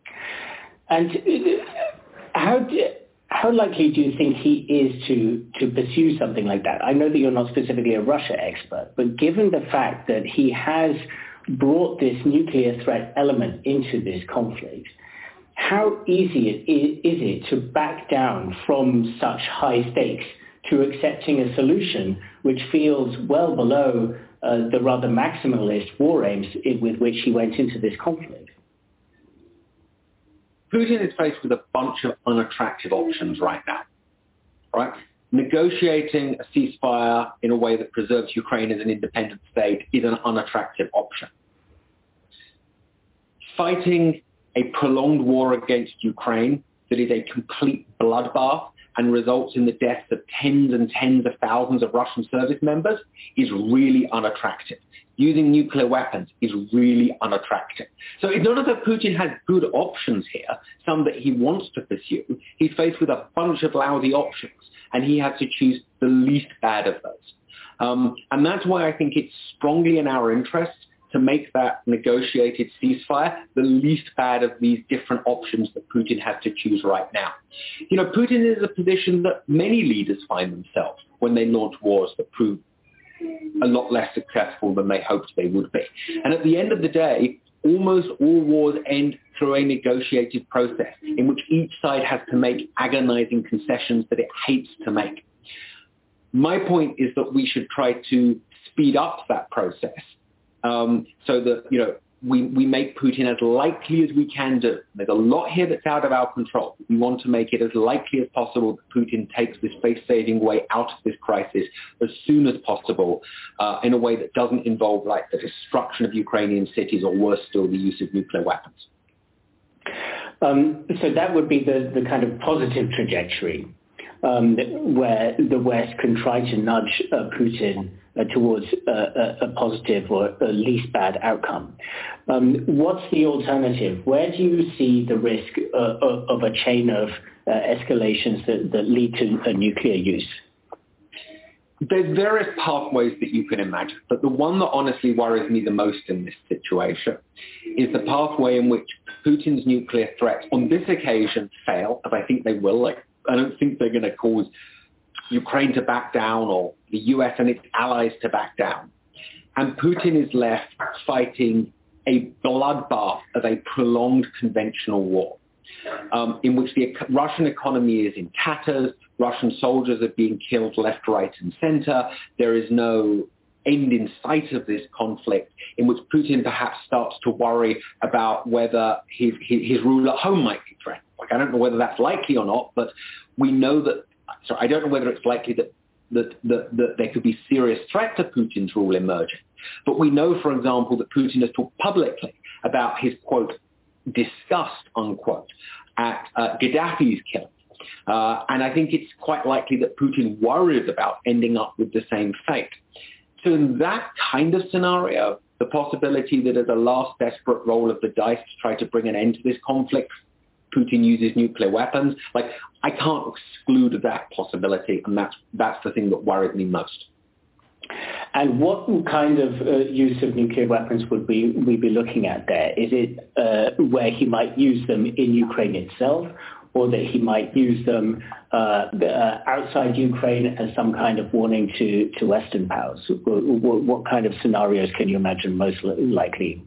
S15: And how do, how likely do you think he is to, to pursue something like that? I know that you're not specifically a Russia expert, but given the fact that he has brought this nuclear threat element into this conflict, how easy is it to back down from such high stakes to accepting a solution which feels well below uh, the rather maximalist war aims with which he went into this conflict?
S16: Putin is faced with a bunch of unattractive options right now, right? Negotiating a ceasefire in a way that preserves Ukraine as an independent state is an unattractive option. Fighting a prolonged war against Ukraine that is a complete bloodbath and results in the deaths of tens and tens of thousands of Russian service members is really unattractive. Using nuclear weapons is really unattractive. So it's not as though Putin has good options here, some that he wants to pursue. He's faced with a bunch of lousy options, and he has to choose the least bad of those. Um, and that's why I think it's strongly in our interest to make that negotiated ceasefire the least bad of these different options that Putin has to choose right now. You know, Putin is a position that many leaders find themselves when they launch wars that prove a lot less successful than they hoped they would be. And at the end of the day, almost all wars end through a negotiated process in which each side has to make agonizing concessions that it hates to make. My point is that we should try to speed up that process Um, so that, you know, we, we make Putin as likely as we can do. There's a lot here that's out of our control. We want to make it as likely as possible that Putin takes this face-saving way out of this crisis as soon as possible uh, in a way that doesn't involve like the destruction of Ukrainian cities or worse still, the use of nuclear weapons.
S15: Um, so that would be the, the kind of positive trajectory um, where the West can try to nudge uh, Putin uh, towards uh, a, a positive or a least bad outcome. Um, what's the alternative? Where do you see the risk uh, of, of a chain of uh, escalations that, that lead to a nuclear use?
S16: There's various pathways that you can imagine, but the one that honestly worries me the most in this situation is the pathway in which Putin's nuclear threats on this occasion fail, as I think they will. Like, I don't think they're going to cause Ukraine to back down or the U S and its allies to back down. And Putin is left fighting a bloodbath of a prolonged conventional war. Um, in which the Russian economy is in tatters, Russian soldiers are being killed left, right, and center. There is no end in sight of this conflict, in which Putin perhaps starts to worry about whether his, his, his rule at home might be threatened. Like, I don't know whether that's likely or not, but we know that, sorry, I don't know whether it's likely that, that, that, that there could be serious threat to Putin's rule emerging. But we know, for example, that Putin has talked publicly about his, quote, disgust, unquote, at uh, Gaddafi's killing. Uh, and I think it's quite likely that Putin worries about ending up with the same fate. So in that kind of scenario, the possibility that as a last desperate roll of the dice to try to bring an end to this conflict, Putin uses nuclear weapons, like, I can't exclude that possibility, and that's, that's the thing that worries me most.
S15: And what kind of uh, use of nuclear weapons would we, we be looking at there? Is it uh, where he might use them in Ukraine itself, or that he might use them uh, uh, outside Ukraine as some kind of warning to, to Western powers? What, what kind of scenarios can you imagine most likely?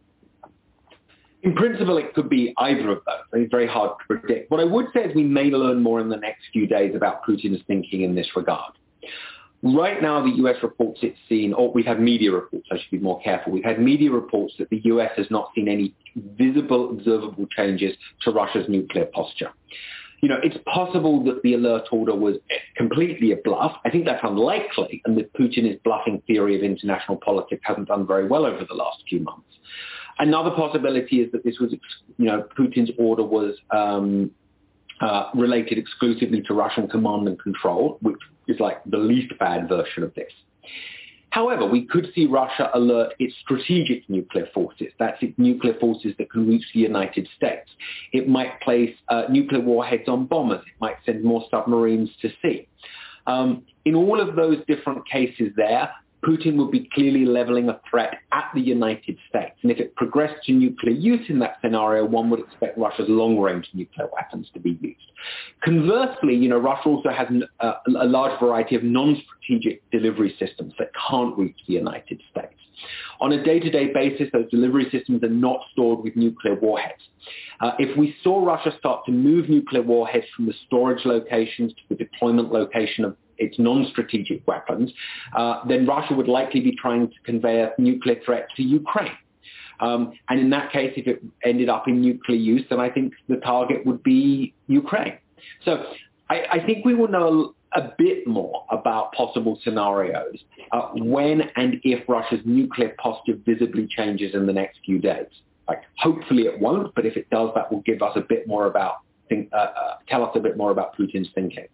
S16: In principle, it could be either of those. It's very hard to predict. What I would say is we may learn more in the next few days about Putin's thinking in this regard. Right now, the U S reports it's seen, or we've had media reports, I should be more careful. We've had media reports that the U S has not seen any visible, observable changes to Russia's nuclear posture. You know, it's possible that the alert order was completely a bluff. I think that's unlikely, and that Putin's bluffing theory of international politics hasn't done very well over the last few months. Another possibility is that this was, you know, Putin's order was um, uh, related exclusively to Russian command and control, which is like the least bad version of this. However, we could see Russia alert its strategic nuclear forces. That's its nuclear forces that can reach the United States. It might place uh, nuclear warheads on bombers. It might send more submarines to sea. Um, in all of those different cases there, Putin would be clearly leveling a threat at the United States. And if it progressed to nuclear use in that scenario, one would expect Russia's long-range nuclear weapons to be used. Conversely, you know, Russia also has an, uh, a large variety of non-strategic delivery systems that can't reach the United States. On a day-to-day basis, those delivery systems are not stored with nuclear warheads. Uh, if we saw Russia start to move nuclear warheads from the storage locations to the deployment location of its non-strategic weapons, uh, then Russia would likely be trying to convey a nuclear threat to Ukraine. Um, and in that case, if it ended up in nuclear use, then I think the target would be Ukraine. So I, I think we will know a bit more about possible scenarios uh, when and if Russia's nuclear posture visibly changes in the next few days. Like, hopefully it won't, but if it does, that will give us a bit more about, think, uh, uh, tell us a bit more about Putin's thinking.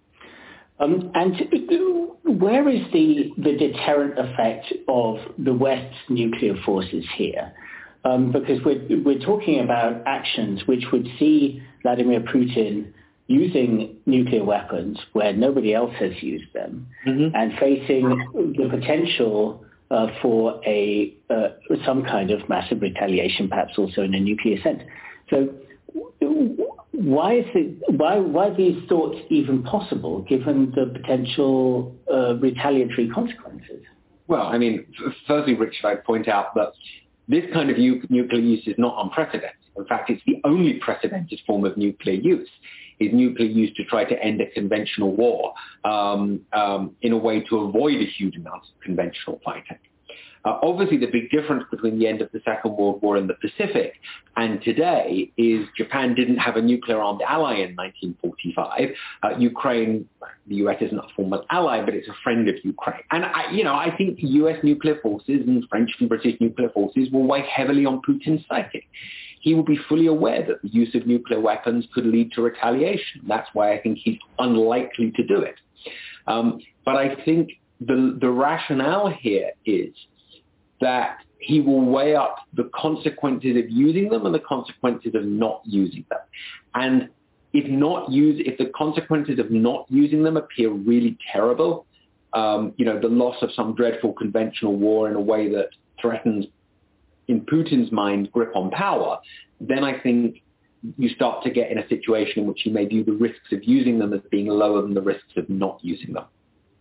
S15: Um, and where is the, the deterrent effect of the West's nuclear forces here? Um, because we're, we're talking about actions which would see Vladimir Putin using nuclear weapons where nobody else has used them, mm-hmm. and facing the potential uh, for a uh, some kind of massive retaliation, perhaps also in a nuclear sense. So why is it, why why are these thoughts even possible, given the potential uh, retaliatory consequences?
S16: Well, I mean, firstly, Richard, I'd point out that this kind of u- nuclear use is not unprecedented. In fact, it's the only precedented form of nuclear use, is nuclear use to try to end a conventional war um, um, in a way to avoid a huge amount of conventional fighting. Uh, obviously, the big difference between the end of the Second World War in the Pacific and today is Japan didn't have a nuclear-armed ally in nineteen forty-five. Uh, Ukraine, the U S isn't a formal ally, but it's a friend of Ukraine. And, I, you know, I think U S nuclear forces and French and British nuclear forces will weigh heavily on Putin's psyche. He will be fully aware that the use of nuclear weapons could lead to retaliation. That's why I think he's unlikely to do it. Um, but I think the, the rationale here is that he will weigh up the consequences of using them and the consequences of not using them. And if not use, if the consequences of not using them appear really terrible, um, you know, the loss of some dreadful conventional war in a way that threatens, in Putin's mind, grip on power, then I think you start to get in a situation in which you may view the risks of using them as being lower than the risks of not using them.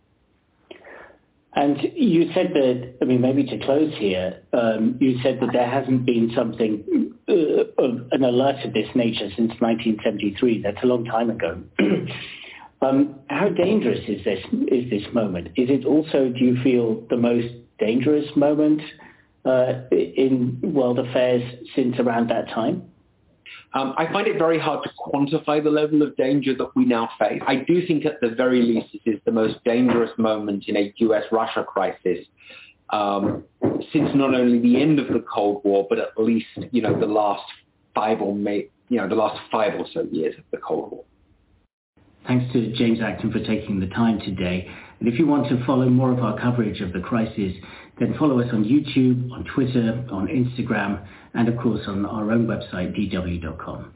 S15: And you said that, I mean, maybe to close here, um, you said that there hasn't been something, uh, an alert of this nature since nineteen seventy-three. That's a long time ago. um, how dangerous is this, is this moment? Is it also, do you feel, the most dangerous moment uh, in world affairs since around that time?
S16: Um, I find it very hard to quantify the level of danger that we now face. I do think at the very least this is the most dangerous moment in a U S Russia crisis um, since not only the end of the Cold War, but at least, you know, the last five or may, you know, the last five or so years of the Cold War.
S15: Thanks to James Acton for taking the time today. And if you want to follow more of our coverage of the crisis, then follow us on YouTube, on Twitter, on Instagram, and of course on our own website, d w dot com.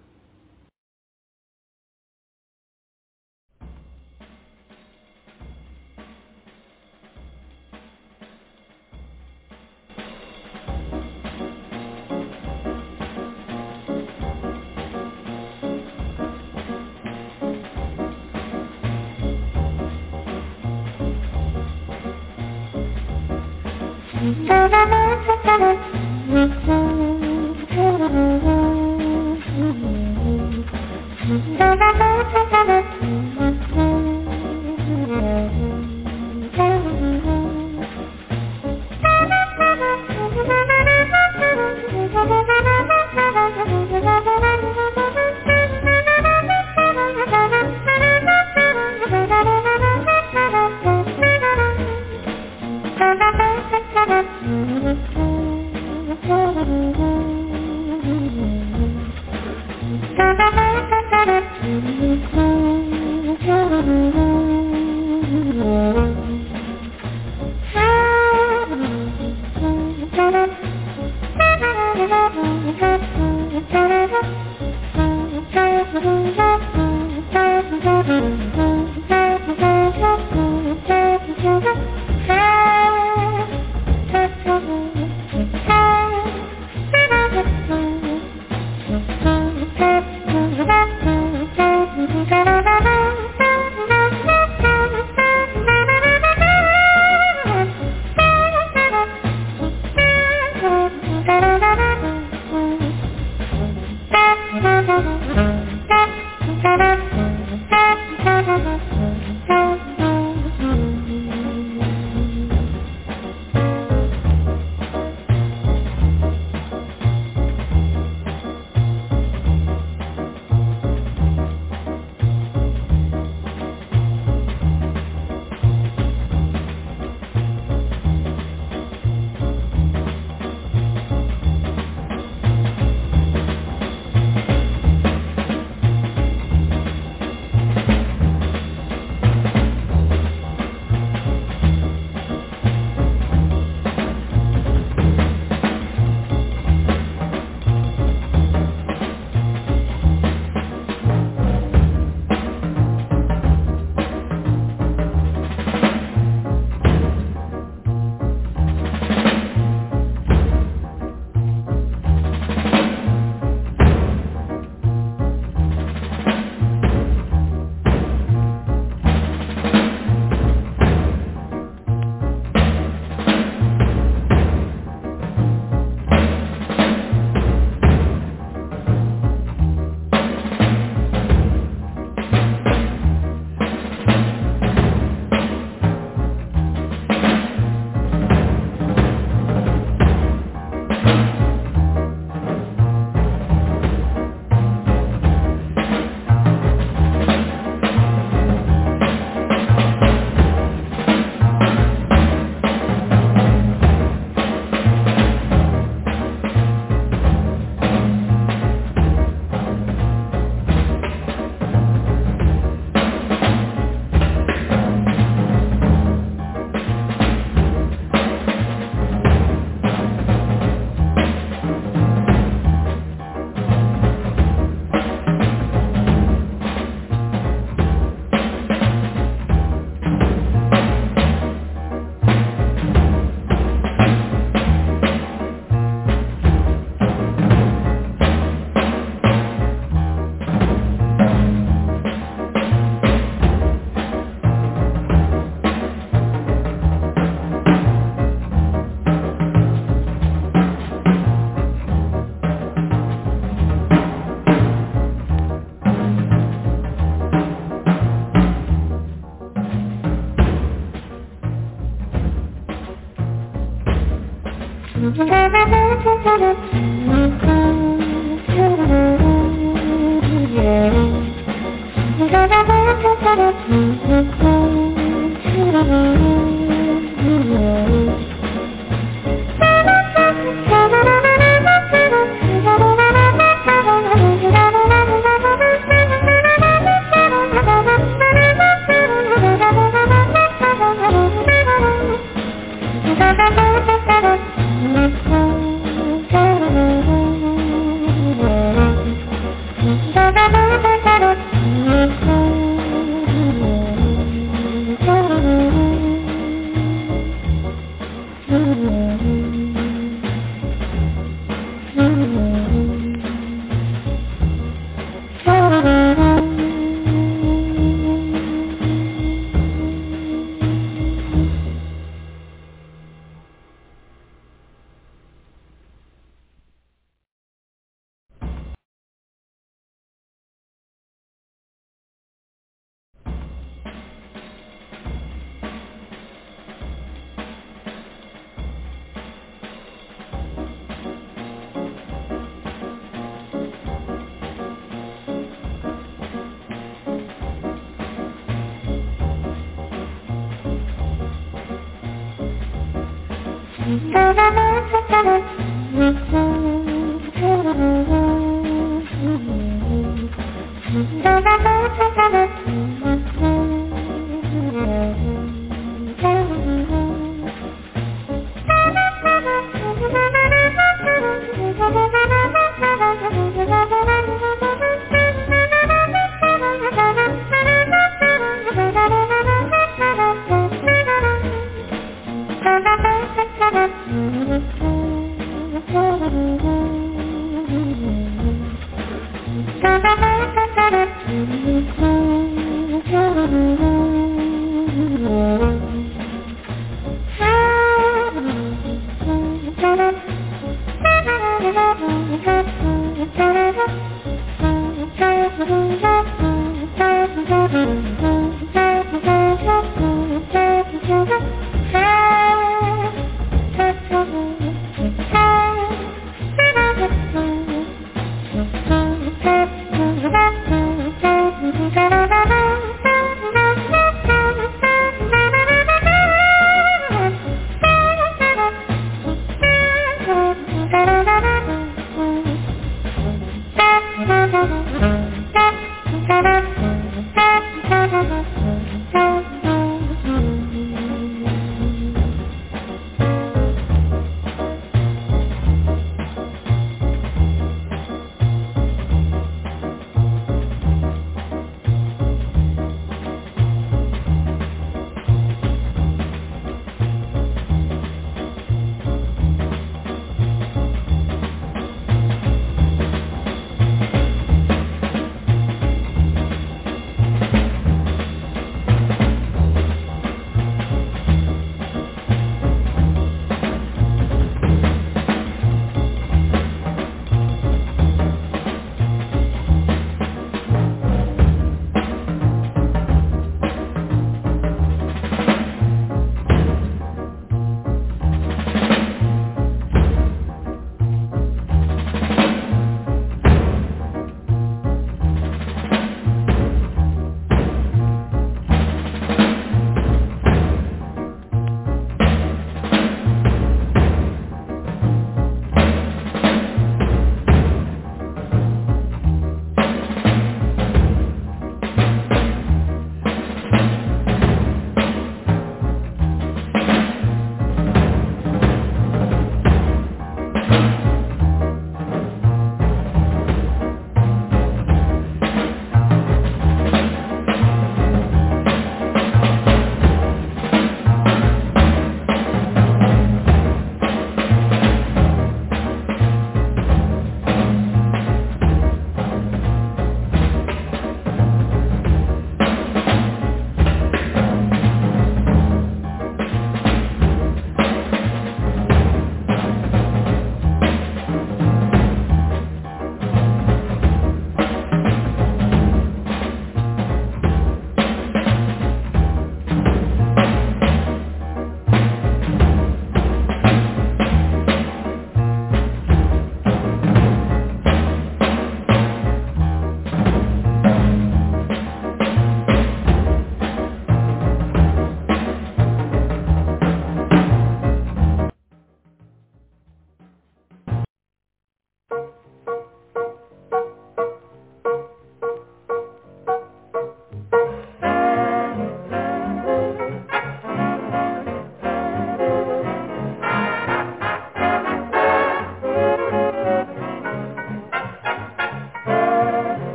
S17: Thank you.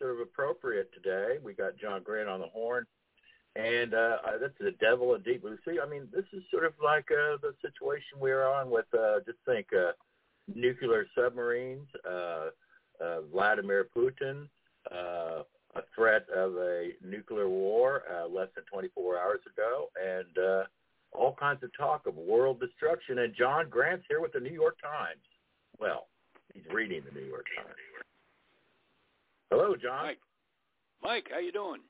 S8: sort of appropriate today. We got John Grant on the horn, and uh, that's the devil in deep blue sea. I mean, this is sort of like uh, the situation we're on with, uh, just think, uh, nuclear submarines, uh, uh, Vladimir Putin, uh, a threat of a nuclear war uh, less than twenty-four hours ago, and uh, all kinds of talk of world destruction. And John Grant's here with the New York Times. Well, he's reading the New York Times. Hello, John.
S17: Mike, Mike, how you doing?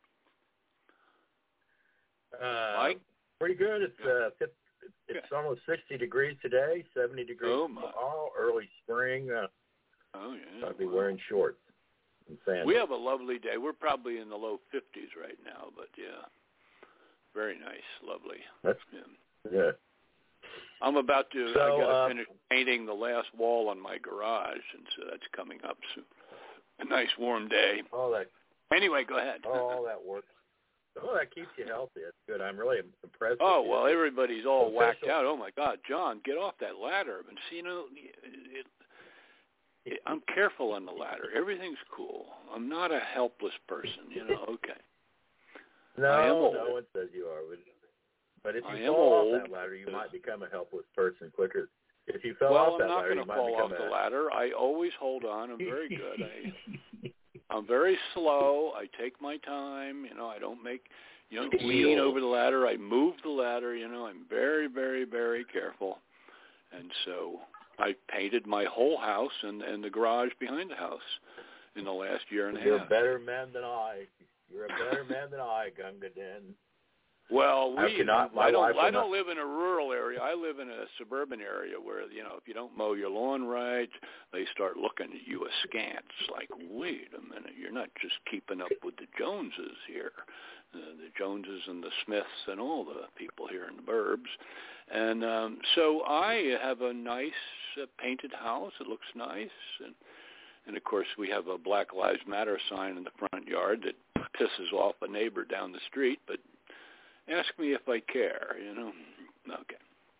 S8: Uh,
S17: Mike,
S8: pretty good. It's uh, it's, it's almost sixty degrees today, seventy degrees
S17: Oh,
S8: tomorrow, early spring. Uh,
S17: oh yeah.
S8: I'll be wearing shorts and sandals.
S17: We have a lovely day. We're probably in the low fifties right now, but yeah, very nice, lovely.
S8: That's
S17: yeah.
S8: good.
S17: I'm about to.
S8: So,
S17: I got to
S8: uh,
S17: finish painting the last wall on my garage, and so that's coming up soon. A nice warm day.
S8: All that.
S17: Anyway, go ahead.
S8: Oh, all that work. Oh, that keeps you healthy. That's good. I'm really impressed.
S17: Oh,
S8: with you.
S17: well, everybody's all
S8: Official.
S17: whacked out. Oh, my God, John, get off that ladder. And see, you know, it, it, I'm careful on the ladder. Everything's cool. I'm not a helpless person, you know, okay.
S8: No,
S17: I am old.
S8: no one says you are. But, but if
S17: I
S8: you
S17: am
S8: fall
S17: old.
S8: off that ladder, you might become a helpless person quicker. If you fell
S17: well,
S8: off
S17: I'm
S8: that
S17: not
S8: ladder,
S17: going
S8: you
S17: to
S8: might
S17: fall
S8: become
S17: off
S8: a...
S17: the ladder. I always hold on. I'm very good. I, I'm very slow. I take my time. You know, I don't make, you know, lean over the ladder. I move the ladder. You know, I'm very, very, very careful. And so I painted my whole house and, and the garage behind the house in the last year and a half.
S8: You're a better man than I. You're a better man than I, Gunga Din.
S17: Well, we
S8: I, cannot, my
S17: I don't
S8: wife
S17: I
S8: will
S17: don't
S8: not.
S17: live in a rural area. I live in a suburban area where, you know, if you don't mow your lawn right, they start looking at you askance. Like, wait a minute, you're not just keeping up with the Joneses here, uh, the Joneses and the Smiths and all the people here in the burbs. And um, so I have a nice uh, painted house. It looks nice, and and of course we have a Black Lives Matter sign in the front yard that pisses off a neighbor down the street, but ask me if I care, you know. Okay.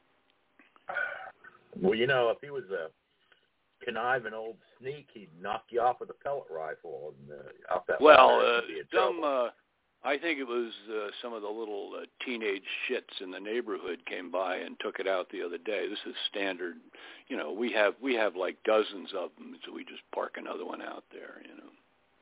S8: Well, you know, if he was a conniving old sneak, he'd knock you off with a pellet rifle and uh, off that.
S17: Well,
S8: ladder
S17: uh,
S8: and be in
S17: some,
S8: trouble.
S17: uh, I think it was uh, some of the little uh, teenage shits in the neighborhood came by and took it out the other day. This is standard. You know, we have we have like dozens of them, so we just park another one out there, you know.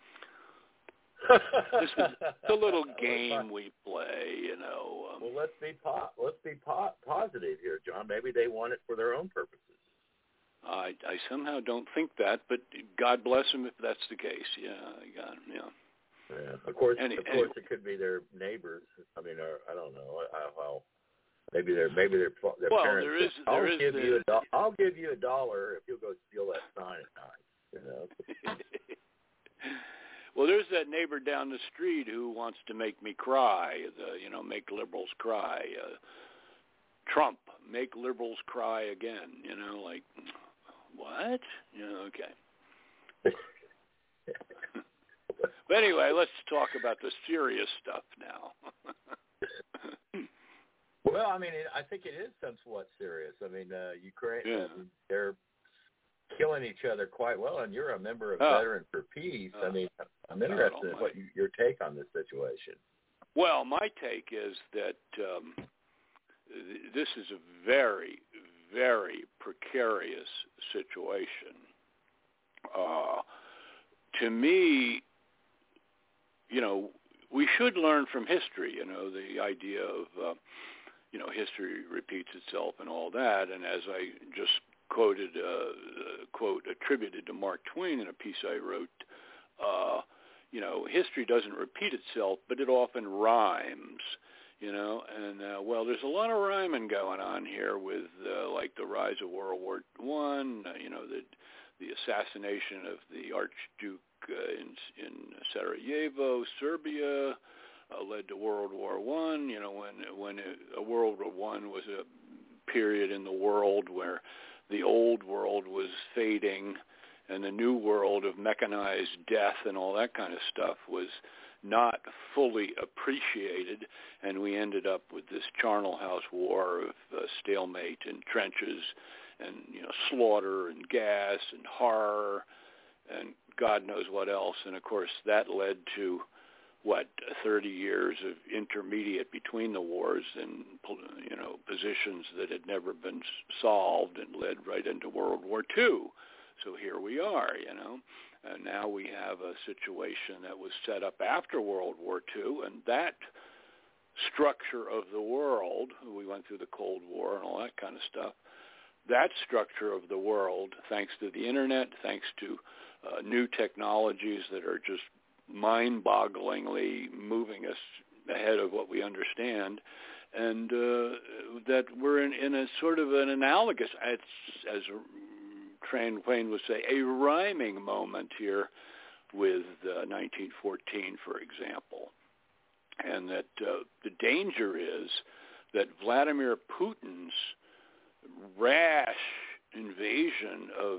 S17: This is the little game we play, you know. Um,
S8: well, let's be po- let's be po- positive here, John. Maybe they want it for their own purposes.
S17: I, I somehow don't think that, but God bless them if that's the case. Yeah, God, yeah.
S8: Yeah, of course,
S17: Any,
S8: of
S17: anyway.
S8: course, it could be their neighbors. I mean, or, I don't know. I, well, maybe they're maybe their their
S17: well,
S8: parents.
S17: there is
S8: I'll
S17: there is
S8: give
S17: the,
S8: you a do- I'll give you a dollar if you'll go steal that sign at night. You know.
S17: Well, there's that neighbor down the street who wants to make me cry, the, you know, make liberals cry. Uh, Trump, make liberals cry again, you know, like, what? You know, okay. But anyway, let's talk about the serious stuff now.
S8: Well, I mean, it, I think it is somewhat serious. I mean, uh, Ukraine,
S17: Yeah.
S8: uh, they're killing each other quite well, and you're a member of
S17: Oh.
S8: Veteran for Peace.
S17: Oh.
S8: I mean, I'm
S17: God
S8: interested in
S17: almighty.
S8: what you, your take on this situation.
S17: Well, my take is that um, th- this is a very, very precarious situation. Uh, to me, you know, we should learn from history, you know, the idea of, uh, you know, history repeats itself and all that. And as I just quoted, uh, uh, quote, attributed to Mark Twain in a piece I wrote, uh, you know, history doesn't repeat itself, but it often rhymes, you know. And, uh, well, there's a lot of rhyming going on here with, uh, like, the rise of World War One, uh, you know, the the assassination of the Archduke uh, in, in Sarajevo, Serbia, uh, led to World War One. You know, when when it, a World War One was a period in the world where the old world was fading, and the new world of mechanized death and all that kind of stuff was not fully appreciated, and we ended up with this charnel house war of uh, stalemate and trenches and, you know, slaughter and gas and horror and God knows what else. And, of course, that led to, what, thirty years of intermediate between the wars and, you know, positions that had never been solved and led right into World War Two. So here we are, you know. And now we have a situation that was set up after World War Two, and that structure of the world, we went through the Cold War and all that kind of stuff, that structure of the world, thanks to the Internet, thanks to uh, new technologies that are just mind-bogglingly moving us ahead of what we understand, and uh, that we're in, in a sort of an analogous, as, as Train Wayne would say, a rhyming moment here with uh, nineteen fourteen, for example. And that uh, the danger is that Vladimir Putin's rash invasion of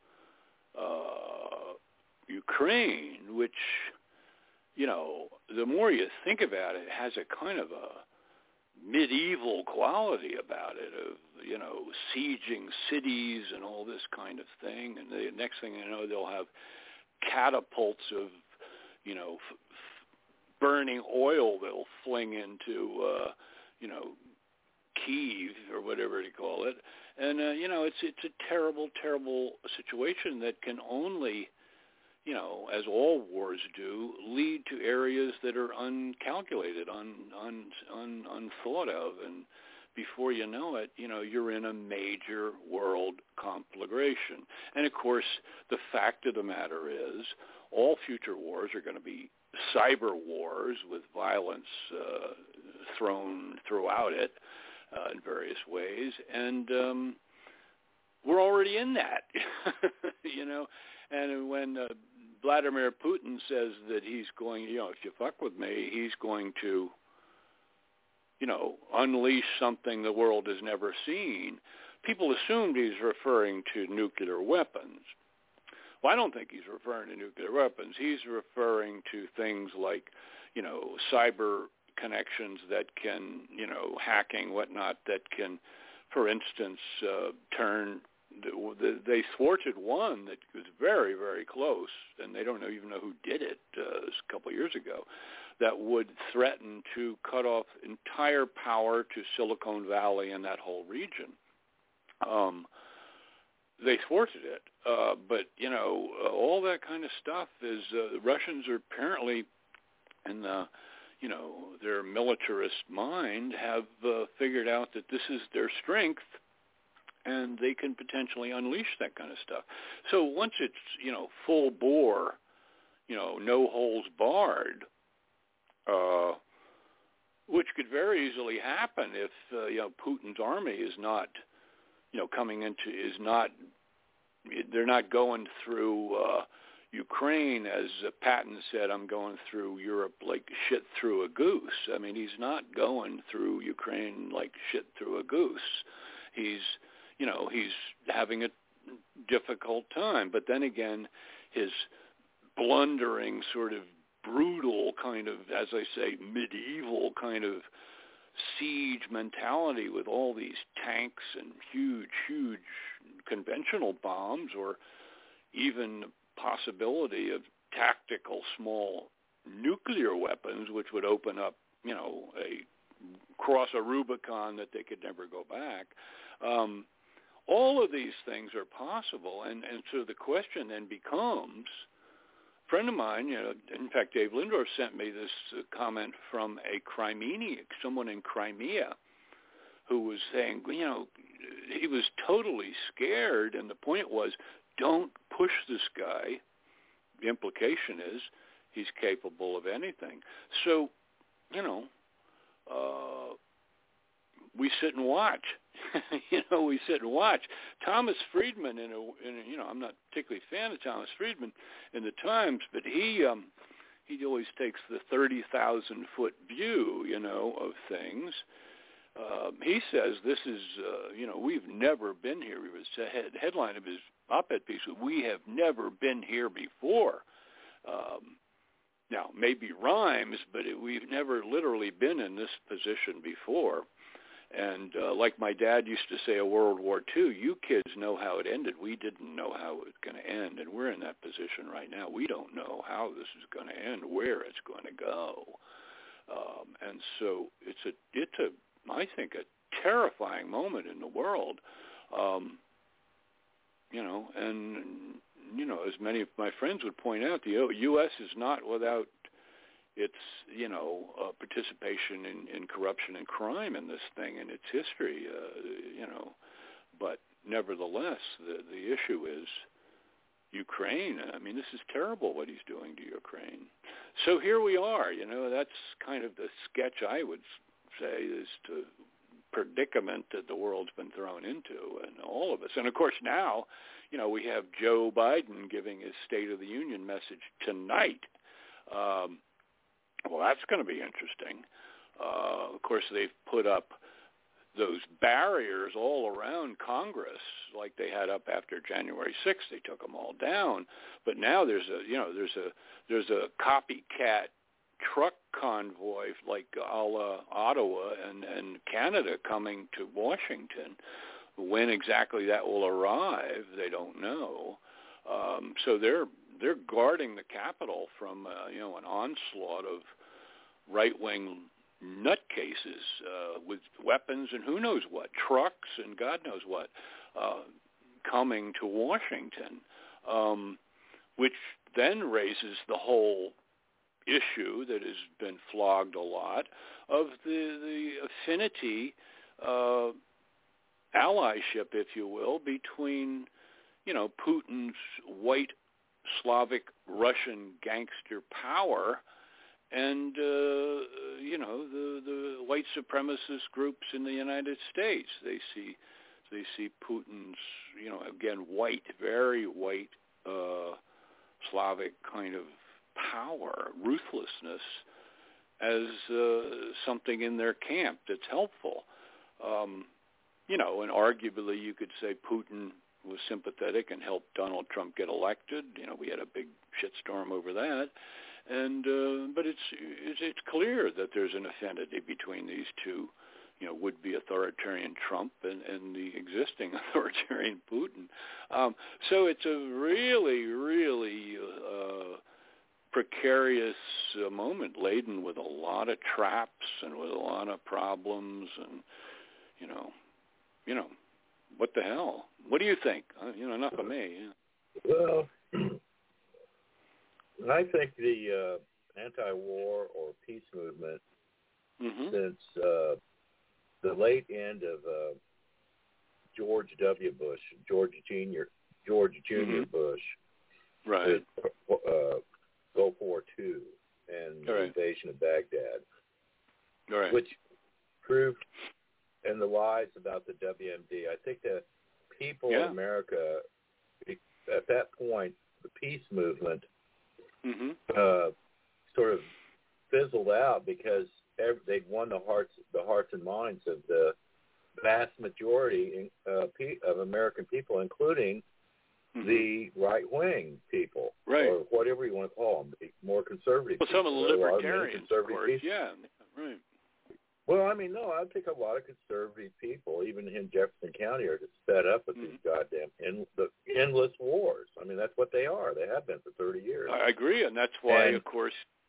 S17: uh, Ukraine, which, you know, the more you think about it, has a kind of a medieval quality about it of, you know, sieging cities and all this kind of thing. And the next thing you know, they'll have catapults of, you know, f- burning oil they'll fling into, uh, you know, Kyiv or whatever you call it. And, uh, you know, it's it's a terrible, terrible situation that can only, you know, as all wars do, lead to areas that are uncalculated, un, un, un, unthought of. And before you know it, you know, you're in a major world conflagration. And, of course, the fact of the matter is all future wars are going to be cyber wars with violence uh, thrown throughout it uh, in various ways. And um, we're already in that, you know. And when uh, Vladimir Putin says that he's going, you know, if you fuck with me, he's going to, you know, unleash something the world has never seen, people assumed he's referring to nuclear weapons. Well, I don't think he's referring to nuclear weapons. He's referring to things like, you know, cyber connections that can, you know, hacking, whatnot, that can, for instance, uh, turn, they thwarted one that was very, very close, and they don't even know who did it uh, a couple of years ago, that would threaten to cut off entire power to Silicon Valley and that whole region. Um, they thwarted it. Uh, but, you know, uh, all that kind of stuff is, uh, the Russians are apparently, in the, you know, their militarist mind, have uh, figured out that this is their strength, and they can potentially unleash that kind of stuff. So once it's, you know, full bore, you know, no holes barred, uh, which could very easily happen if, uh, you know, Putin's army is not, you know, coming into, is not, they're not going through uh, Ukraine, as uh, Patton said, I'm going through Europe like shit through a goose. I mean, he's not going through Ukraine like shit through a goose. He's, you know, he's having a difficult time. But then again, his blundering sort of brutal kind of, as I say, medieval kind of siege mentality with all these tanks and huge, huge conventional bombs, or even possibility of tactical small nuclear weapons, which would open up, you know, a cross a Rubicon that they could never go back. Um, all of these things are possible, and, and so the question then becomes, a friend of mine, you know, in fact, Dave Lindorf sent me this uh, comment from a Crimean, someone in Crimea, who was saying, you know, he was totally scared, and the point was, don't push this guy. The implication is he's capable of anything. So, you know, uh, we sit and watch. you know, we sit and watch. Thomas Friedman, in a, in a, you know, I'm not particularly a fan of Thomas Friedman in the Times, but he um, he always takes the thirty thousand foot view, you know, of things. Um, he says this is, uh, you know, we've never been here. It was the head, headline of his op-ed piece, we have never been here before. Um, now, maybe rhymes, but it, we've never literally been in this position before. And uh, like my dad used to say of World War Two, you kids know how it ended. We didn't know how it was going to end, and we're in that position right now. We don't know how this is going to end, where it's going to go. Um, and so it's a, it's a, I think, a terrifying moment in the world. Um, you know, and, you know, as many of my friends would point out, the U S is not without its, you know, uh, participation in, in corruption and crime in this thing and its history, uh, you know. But nevertheless, the, the issue is Ukraine. I mean, this is terrible what he's doing to Ukraine. So here we are, you know, that's kind of the sketch I would say is to predicament that the world's been thrown into, and all of us. And of course now, you know, we have Joe Biden giving his State of the Union message tonight. Um, well, that's going to be interesting. Uh, of course, they've put up those barriers all around Congress, like they had up after January sixth. They took them all down, but now there's a, you know, there's a there's a copycat truck convoy like a la Ottawa and, and Canada coming to Washington. When exactly that will arrive, they don't know. Um, so they're they're guarding the Capitol from uh, you know, an onslaught of right-wing nutcases uh, with weapons and who knows what, trucks and God knows what, uh, coming to Washington, um, which then raises the whole issue that has been flogged a lot of the, the affinity, uh, allyship, if you will, between, you know, Putin's white Slavic Russian gangster power and, uh, you know, the, the white supremacist groups in the United States. They see they see Putin's, you know, again, white, very white uh, Slavic kind of power, ruthlessness, as uh, something in their camp that's helpful. Um, you know, and arguably you could say Putin was sympathetic and helped Donald Trump get elected. You know, we had a big shitstorm over that. And uh, but it's, it's it's clear that there's an affinity between these two, you know, would-be authoritarian Trump and, and the existing authoritarian Putin. Um, so it's a really, really uh, precarious uh, moment, laden with a lot of traps and with a lot of problems, and you know, you know, what the hell? What do you think? Uh, you know, enough of me. Yeah.
S8: Well, I think the uh, anti-war or peace movement, mm-hmm. since uh, the late end of uh, George W. Bush, George Junior George Junior Mm-hmm. Bush,
S17: right?
S8: With, uh, Gulf War Two and
S17: right.
S8: the invasion of Baghdad,
S17: right.
S8: which proved, and the lies about the W M D. I think that people
S17: yeah.
S8: in America, at that point, the peace movement
S17: mm-hmm.
S8: uh, sort of fizzled out because every, they'd won the hearts, the hearts and minds of the vast majority uh, of American people, including mm-hmm. the right-wing people,
S17: right.
S8: or whatever you want to call them, the more conservative.
S17: Well, some
S8: people.
S17: of the libertarians, of course,
S8: people.
S17: yeah, right.
S8: Well, I mean, no, I think a lot of conservative people, even in Jefferson County, are just fed up with mm-hmm. these goddamn en- the endless wars. I mean, that's what they are. They have been for thirty years.
S17: I agree, and that's why,
S8: and,
S17: of course,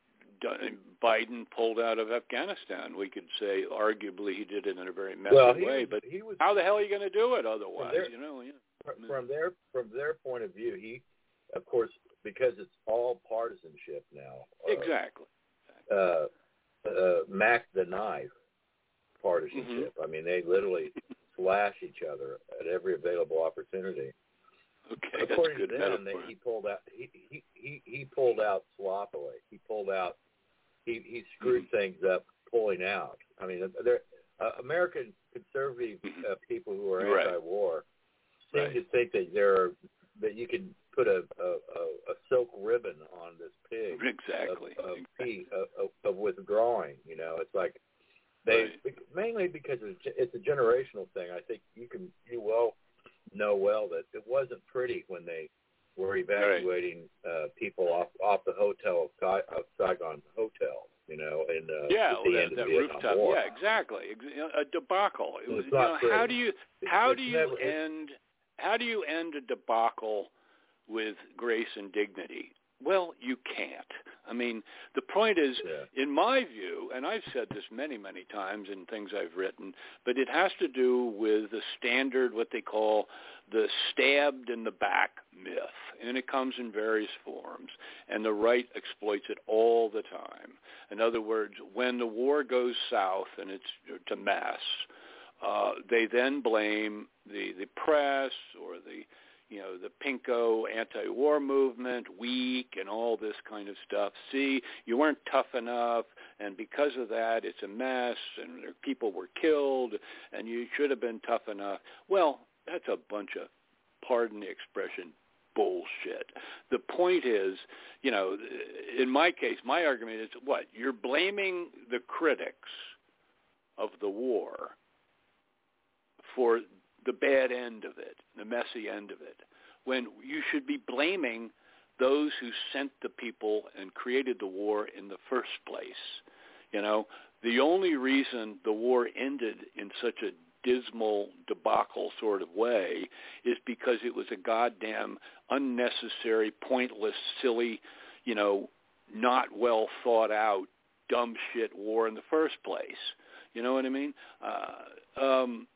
S17: Biden pulled out of Afghanistan. We could say, arguably, he did it in a very messy
S8: well,
S17: way,
S8: was,
S17: but
S8: he was,
S17: how the hell are you going to do it otherwise?
S8: Their,
S17: you know, yeah.
S8: From their from their point of view, he, of course, because it's all partisanship now. Uh,
S17: exactly.
S8: Uh, uh, Mac the knife. Partisanship.
S17: Mm-hmm.
S8: I mean, they literally slash each other at every available opportunity.
S17: Okay,
S8: according
S17: that's good
S8: to them, they, he pulled out. He, he he he pulled out sloppily. He pulled out. He he screwed mm-hmm. things up, pulling out. I mean, there uh, American conservative uh, people who are
S17: right.
S8: anti-war seem
S17: right.
S8: to think that there are, that you can put a a, a, a silk ribbon on this pig.
S17: Exactly.
S8: Of, of,
S17: exactly.
S8: of, of, of withdrawing. You know, it's like. They
S17: right.
S8: mainly because it's a generational thing. I think you can you well know well that it wasn't pretty when they were evacuating right. uh, people off off the hotel of, of Saigon Hotel. You know, in uh,
S17: yeah,
S8: at the
S17: well,
S8: end
S17: that,
S8: of the
S17: that
S8: Vietnam
S17: rooftop.
S8: War.
S17: Yeah, exactly. A debacle. It was,
S8: It's
S17: you
S8: not
S17: know,
S8: pretty.
S17: how do you how
S8: It's
S17: do you
S8: never,
S17: end how do you end a debacle with grace and dignity? Well, you can't. I mean, the point is,
S8: yeah.
S17: in my view, and I've said this many, many times in things I've written, but it has to do with the standard, what they call the stabbed in the back myth. And it comes in various forms. And the right exploits it all the time. In other words, when the war goes south and it's a mess, uh, they then blame the, the press or the you know, the pinko anti-war movement, weak, and all this kind of stuff. See, you weren't tough enough, and because of that, it's a mess, and people were killed, and you should have been tough enough. Well, that's a bunch of, pardon the expression, bullshit. The point is, you know, in my case, my argument is, what? You're blaming the critics of the war for the bad end of it, the messy end of it, when you should be blaming those who sent the people and created the war in the first place. You know, the only reason the war ended in such a dismal debacle sort of way is because it was a goddamn unnecessary, pointless, silly, you know, not well thought out, dumb shit war in the first place. You know what I mean? Uh, um,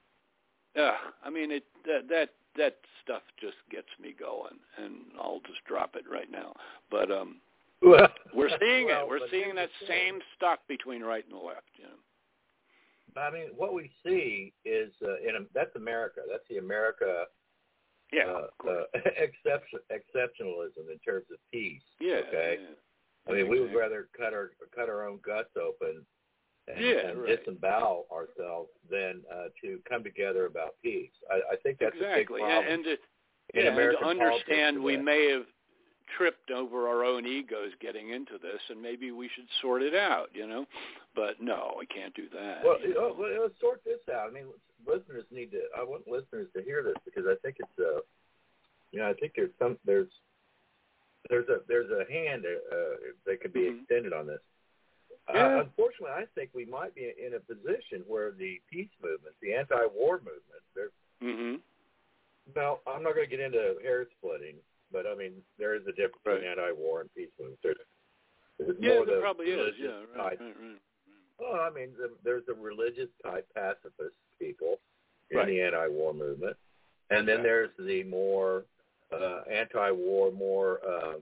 S17: Yeah, I mean it. That, that that stuff just gets me going, and I'll just drop it right now. But um,
S8: well,
S17: we're seeing
S8: well,
S17: it. We're seeing that same stuff between right and left. You know.
S8: I mean, what we see is uh, in a, that's America. That's the America.
S17: Yeah.
S8: Uh, uh, exception, exceptionalism in terms of peace.
S17: Yeah.
S8: Okay.
S17: Yeah.
S8: I mean, we would rather cut our cut our own guts open and,
S17: yeah,
S8: and
S17: right.
S8: disembowel ourselves than uh, to come together about peace. I, I think that's
S17: exactly.
S8: a big problem.
S17: And, and to,
S8: in
S17: yeah,
S8: American
S17: and to understand we
S8: that.
S17: may have tripped over our own egos getting into this, and maybe we should sort it out, you know. But no, we can't do that.
S8: Well,
S17: you know?
S8: well, let's sort this out. I mean, listeners need to. I want listeners to hear this because I think it's a. You know, I think there's some there's there's a there's a hand uh, that could be
S17: mm-hmm.
S8: extended on this.
S17: Yeah.
S8: Uh, unfortunately, I think we might be in a position where the peace movement, the anti-war movement, they're.
S17: Mm-hmm.
S8: Now, I'm not going to get into hair splitting, but I mean, there is a difference
S17: right.
S8: between anti-war and peace movement. There's, there's
S17: yeah,
S8: more
S17: there
S8: the
S17: probably is. Yeah, right,
S8: type.
S17: right, right.
S8: Well, I mean, the, there's the religious type pacifist people in
S17: right.
S8: the anti-war movement, and then there's the more uh, anti-war, more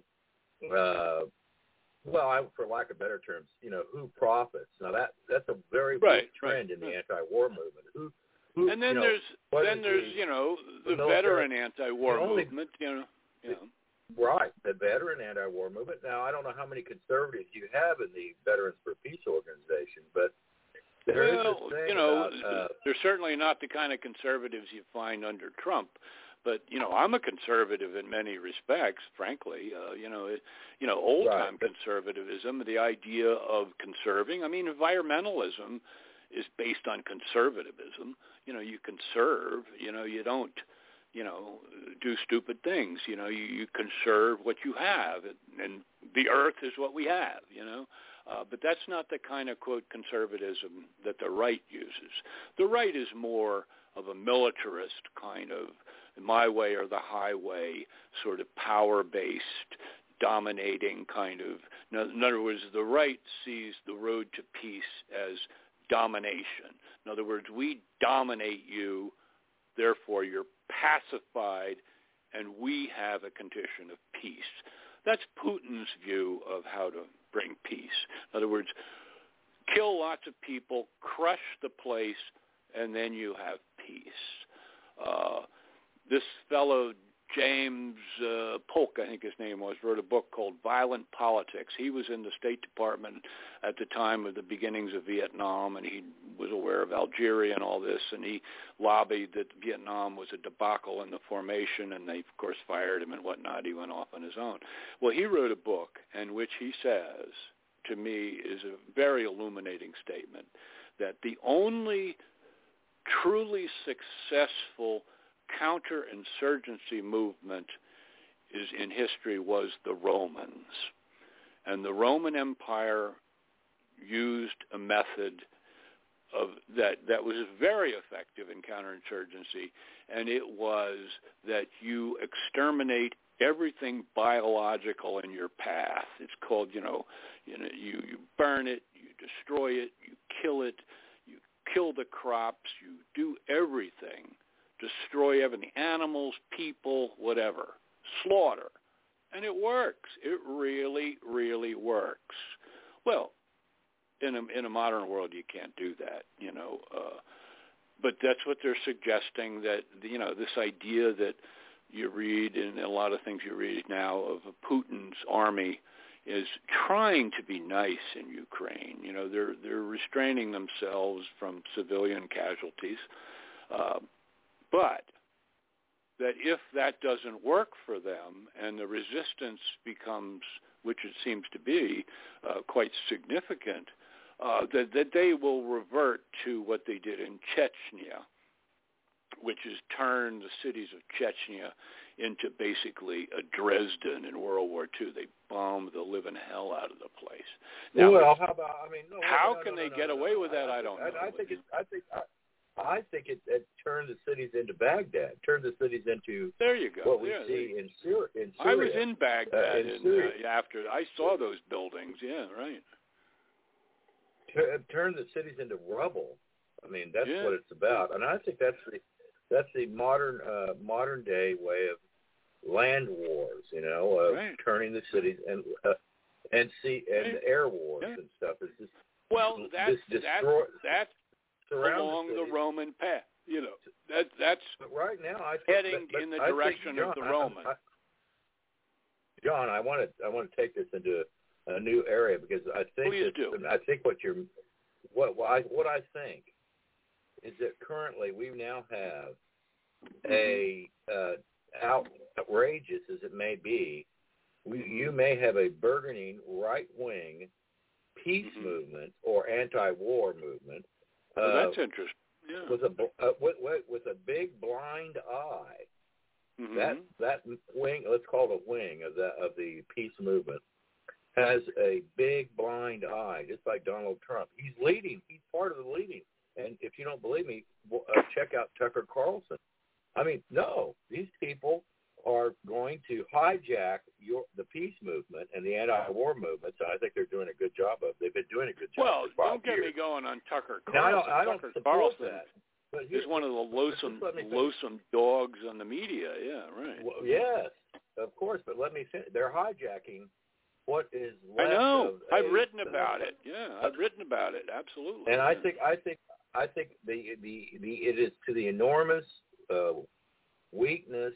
S8: uh, uh, well, I, for lack of better terms, you know, who profits. Now that that's a very
S17: right,
S8: big trend
S17: right,
S8: in the
S17: right.
S8: anti-war movement. Who, who
S17: and then
S8: you know,
S17: there's then there's
S8: the,
S17: you know the,
S8: the
S17: veteran
S8: military,
S17: anti-war
S8: only,
S17: movement. You know, you know.
S8: Right, the veteran anti-war movement. Now I don't know how many conservatives you have in the Veterans for Peace organization, but there
S17: well,
S8: is this thing
S17: you know,
S8: about, uh,
S17: they're certainly not the kind of conservatives you find under Trump. But you know, I'm a conservative in many respects. Frankly, uh, you know, it, you know, old-time
S8: right.
S17: conservatism, the idea of conserving. I mean, environmentalism is based on conservatism. You know, you conserve. You know, you don't, you know, do stupid things. You know, you, you conserve what you have, and, and the earth is what we have. You know. Uh, but that's not the kind of, quote, conservatism that the right uses. The right is more of a militarist kind of, my way or the highway, sort of power-based, dominating kind of. In other words, the right sees the road to peace as domination. In other words, we dominate you, therefore you're pacified, and we have a condition of peace. That's Putin's view of how to bring peace. In other words, kill lots of people, crush the place, and then you have peace. Uh, this fellow, James uh, Polk, I think his name was, wrote a book called Violent Politics. He was in the State Department at the time of the beginnings of Vietnam, and he was aware of Algeria and all this, and he lobbied that Vietnam was a debacle in the formation, and they, of course, fired him and whatnot. He went off on his own. Well, he wrote a book in which he says, to me, is a very illuminating statement, that the only truly successful counterinsurgency movement is in history was the Romans. And the Roman Empire used method of that that was very effective in counterinsurgency, and it was that you exterminate everything biological in your path. It's called, you know, you know, you, you burn it, you destroy it, you kill it, you kill the crops, you do everything, destroy everything, animals, people, whatever, slaughter. And it works. It really, really works. Well, in a, in a modern world, you can't do that, you know. Uh, but that's what they're suggesting, that, you know, this idea that you read in a lot of things you read now of Putin's army is trying to be nice in Ukraine. You know, they're they're restraining themselves from civilian casualties. Uh, but that if that doesn't work for them and the resistance becomes, which it seems to be, uh, quite significant, uh, that, that they will revert to what they did in Chechnya, which is turn the cities of Chechnya into basically a Dresden in World War Two. They bombed the living hell out of the place. Now,
S8: well, how about? I mean, no,
S17: how
S8: no,
S17: can
S8: no,
S17: they
S8: no,
S17: get
S8: no,
S17: away
S8: no.
S17: with that?
S8: I,
S17: I don't
S8: I,
S17: know.
S8: I think it. I think. I, I think it, it turned the cities into Baghdad. Turned the cities into
S17: there you go.
S8: What we
S17: yeah,
S8: see in Syria. In Syria.
S17: I was in Baghdad
S8: uh, in
S17: in,
S8: Syria.
S17: uh, after I saw those buildings. Yeah, right.
S8: Turn the cities into rubble. I mean, that's
S17: yeah.
S8: what it's about, and I think that's the that's the modern uh, modern day way of land wars. You know, of
S17: right.
S8: turning the cities and uh, and sea and
S17: right.
S8: air wars
S17: yeah.
S8: and stuff. It's just
S17: well, that's
S8: this
S17: that's
S8: destroy,
S17: that's along
S8: the,
S17: the Roman path. You know, that that's
S8: but right now I think,
S17: heading
S8: but, but
S17: in the
S8: I
S17: direction
S8: think, John,
S17: of the
S8: I,
S17: Roman.
S8: I, I, John, I want to I want to take this into a new area because I think
S17: Please
S8: that,
S17: do.
S8: I think what you're what what I, what I think is that currently we now have a uh, out, outrageous as it may be, we, you may have a burgeoning right-wing peace mm-hmm. movement or anti-war movement.
S17: Well,
S8: uh,
S17: that's interesting. Yeah.
S8: With a uh, with, with a big blind eye.
S17: Mm-hmm.
S8: That that wing, let's call it a wing of the of the peace movement, has a big blind eye, just like Donald Trump. He's leading. He's part of the leading. And if you don't believe me, uh, check out Tucker Carlson. I mean, no, these people are going to hijack your the peace movement and the anti-war movement. So I think they're doing a good job of. They've been doing a good job.
S17: Well,
S8: for five
S17: don't get
S8: years.
S17: me going on Tucker Carlson.
S8: Now, I don't, I don't
S17: Tucker
S8: support
S17: Carlson
S8: that. But
S17: is one of the loathsome, loathsome dogs on the media. Yeah, right.
S8: Well, yes, of course. But let me finish. They're hijacking what is left
S17: I know.
S8: of
S17: I've
S8: a,
S17: written about uh, it. Yeah, I've written about it. Absolutely.
S8: And
S17: yeah.
S8: I think, I think, I think the the the it is to the enormous uh, weakness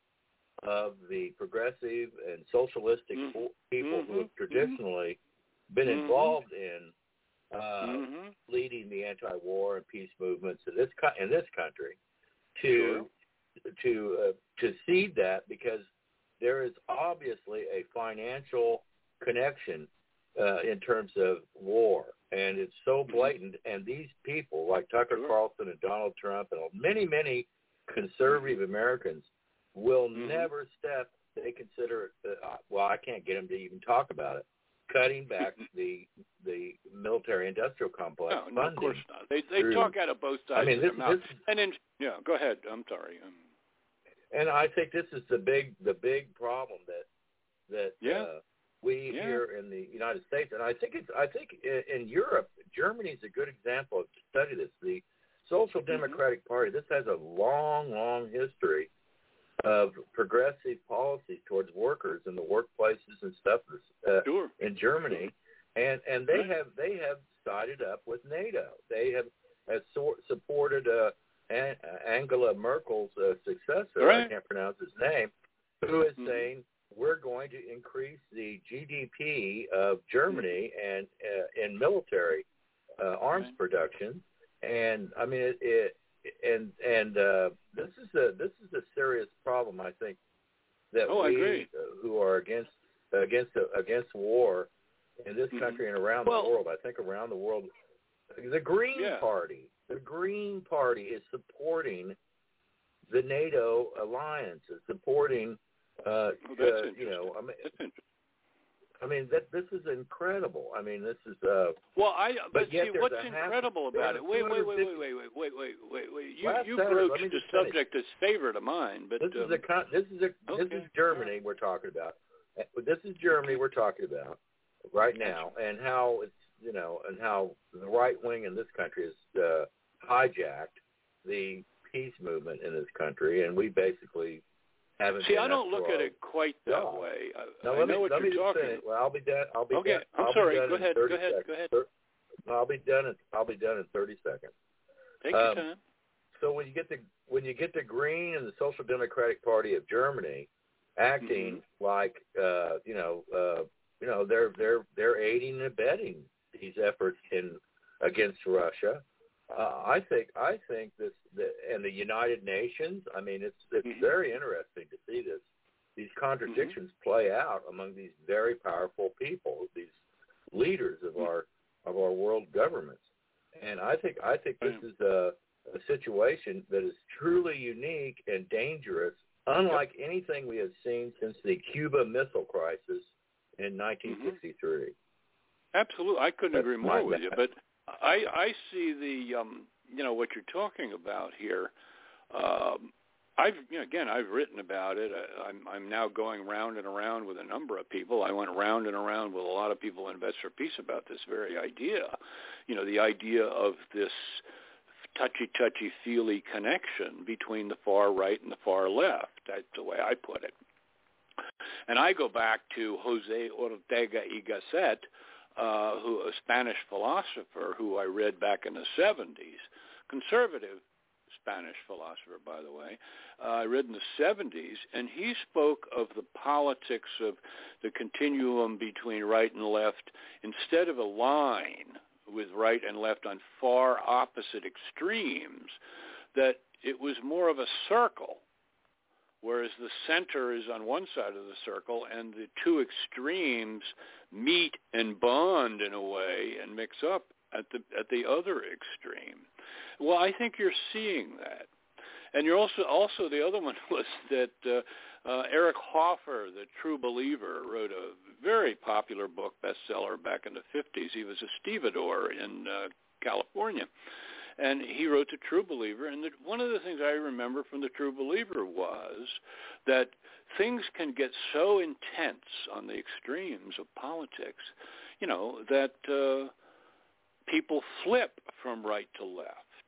S8: of the progressive and socialistic
S17: mm-hmm.
S8: people
S17: mm-hmm.
S8: who have traditionally mm-hmm. been involved in uh,
S17: mm-hmm.
S8: leading the anti-war and peace movements in this co- in this country to
S17: sure.
S8: to uh, to cede that, because there is obviously a financial connection uh, in terms of war, and it's so blatant. And these people like Tucker
S17: sure.
S8: Carlson and Donald Trump and many, many conservative mm-hmm. Americans will
S17: mm-hmm.
S8: never step. They consider it, uh, well, I can't get them to even talk about it. Cutting back the the military-industrial complex
S17: no, no,
S8: funding.
S17: of course not. They they
S8: through,
S17: talk out of both sides
S8: I mean,
S17: of
S8: this,
S17: their mouth.
S8: this,
S17: and then, yeah, go ahead. I'm sorry. Um,
S8: and I think this is the big the big problem that that
S17: yeah.
S8: uh, we
S17: yeah.
S8: here in the United States, and I think it's I think in, in Europe, Germany is a good example of to study this. The Social Democratic mm-hmm. Party. This has a long, long history of progressive policies towards workers in the workplaces and stuff uh,
S17: sure.
S8: in Germany, and and they
S17: right.
S8: have they have sided up with NATO. They have, have so, supported uh, An- Angela Merkel's uh, successor.
S17: Right.
S8: I can't pronounce his name, who is
S17: mm-hmm.
S8: saying we're going to increase the G D P of Germany mm-hmm. and uh, in military uh, arms
S17: right.
S8: production. And I mean it. it And and uh, this is a this is a serious problem, I think, that
S17: oh,
S8: we uh, who are against against against war in this
S17: mm-hmm.
S8: country and around
S17: well,
S8: the world. I think around the world, the Green
S17: yeah.
S8: Party, the Green Party is supporting the NATO alliance, is supporting. Uh,
S17: oh, that's
S8: uh, you know, I mean,
S17: that's interesting.
S8: I mean, that this is incredible. I mean, this is. Uh,
S17: well, I but,
S8: but
S17: see what's incredible half, about it. Wait, wait, wait, wait, wait, wait, wait, wait, wait, wait. You you broached a subject that's favorite of mine, but
S8: this
S17: um,
S8: is a this is a okay. this is Germany we're talking about. This is Germany okay. we're talking about right now, and how it's you know, and how the right wing in this country has uh, hijacked the peace movement in this country, and we basically.
S17: See, I don't look at it quite that no. way. I,
S8: no,
S17: I
S8: let
S17: know
S8: me,
S17: what
S8: let
S17: you're
S8: me
S17: talking
S8: about. Well, I'll be done. I'll be
S17: okay.
S8: done.
S17: I'm
S8: I'll
S17: sorry.
S8: Be done
S17: go ahead. Go ahead.
S8: Seconds.
S17: Go ahead.
S8: I'll be done. In, I'll be done in thirty seconds.
S17: Take
S8: um,
S17: your time.
S8: So when you get the when you get the Green and the Social Democratic Party of Germany acting
S17: mm-hmm.
S8: like uh, you know uh, you know they're they're they're aiding and abetting these efforts in against Russia. Uh, I think I think this the, and the United Nations. I mean, it's it's
S17: mm-hmm.
S8: very interesting to see this these contradictions mm-hmm. play out among these very powerful people, these leaders of mm-hmm. our of our world governments. And I think I think this mm-hmm. is a, a situation that is truly unique and dangerous, unlike yep. anything we have seen since the Cuba Missile Crisis in nineteen sixty-three.
S17: Mm-hmm. Absolutely, I couldn't
S8: That's
S17: agree more with
S8: bad.
S17: you, but. I, I see the um, you know what you're talking about here. Um, I've you know, again I've written about it. I, I'm I'm now going round and around with a number of people. I went round and around with a lot of people in Vets for Peace about this very idea. You know, the idea of this touchy touchy feely connection between the far right and the far left. That's the way I put it. And I go back to Jose Ortega y Gasset. Uh, who a Spanish philosopher who I read back in the seventies, conservative Spanish philosopher, by the way. Uh, I read in the seventies, and he spoke of the politics of the continuum between right and left instead of a line with right and left on far opposite extremes, that it was more of a circle, whereas the center is on one side of the circle and the two extremes meet and bond in a way and mix up at the at the other extreme. Well, I think you're seeing that. And you're also, also the other one was that uh, uh, Eric Hoffer, the True Believer, wrote a very popular book, bestseller back in the fifties. He was a stevedore in uh, California. And he wrote The True Believer, and the, one of the things I remember from The True Believer was that things can get so intense on the extremes of politics, you know, that uh, people flip from right to left.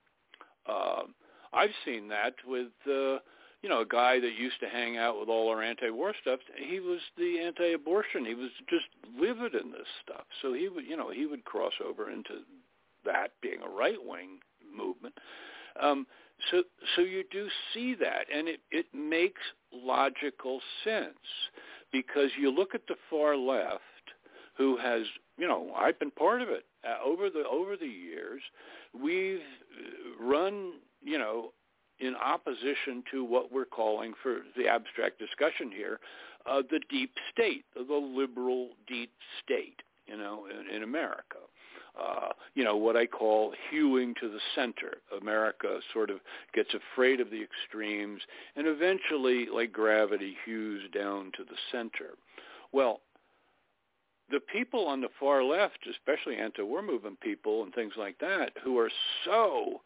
S17: Uh, I've seen that with, uh, you know, a guy that used to hang out with all our anti-war stuff. He was the anti-abortion. He was just livid in this stuff. So he would, you know, he would cross over into that being a right-wing movement. Um, so so you do see that, and it, it makes logical sense because you look at the far left who has, you know, I've been part of it. Uh, over the over the years, we've run, you know, in opposition to what we're calling, for the abstract discussion here, uh, the deep state, the liberal deep state, you know, in, in America. Uh, you know, what I call hewing to the center. America sort of gets afraid of the extremes and eventually, like gravity, hews down to the center. Well, the people on the far left, especially anti-war movement people and things like that, who are so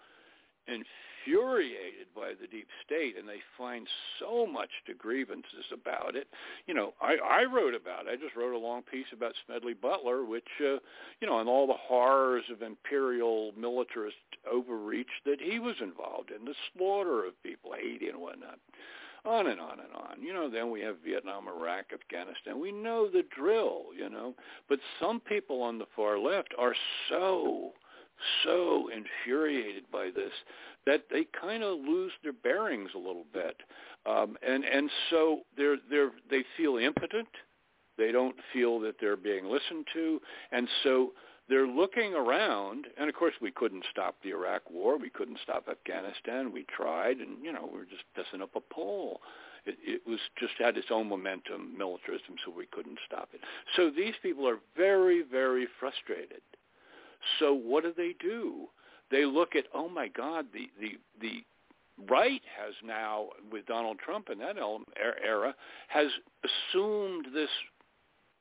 S17: infuriated by the deep state and they find so much to grievances about it. You know, I, I wrote about it. I just wrote a long piece about Smedley Butler, which, uh, you know, and all the horrors of imperial militarist overreach that he was involved in, the slaughter of people, Haiti and whatnot, on and on and on. You know, then we have Vietnam, Iraq, Afghanistan. We know the drill, you know. But some people on the far left are so so infuriated by this that they kind of lose their bearings a little bit, um, and and so they're they're they feel impotent. They don't feel that they're being listened to, and so they're looking around. And of course, we couldn't stop the Iraq War. We couldn't stop Afghanistan. We tried, and you know, we were just pissing up a pole. It, it was just had its own momentum, militarism, so we couldn't stop it. So these people are very, very frustrated. So what do they do? They look at, oh my God, the, the, the right has now, with Donald Trump in that era, has assumed this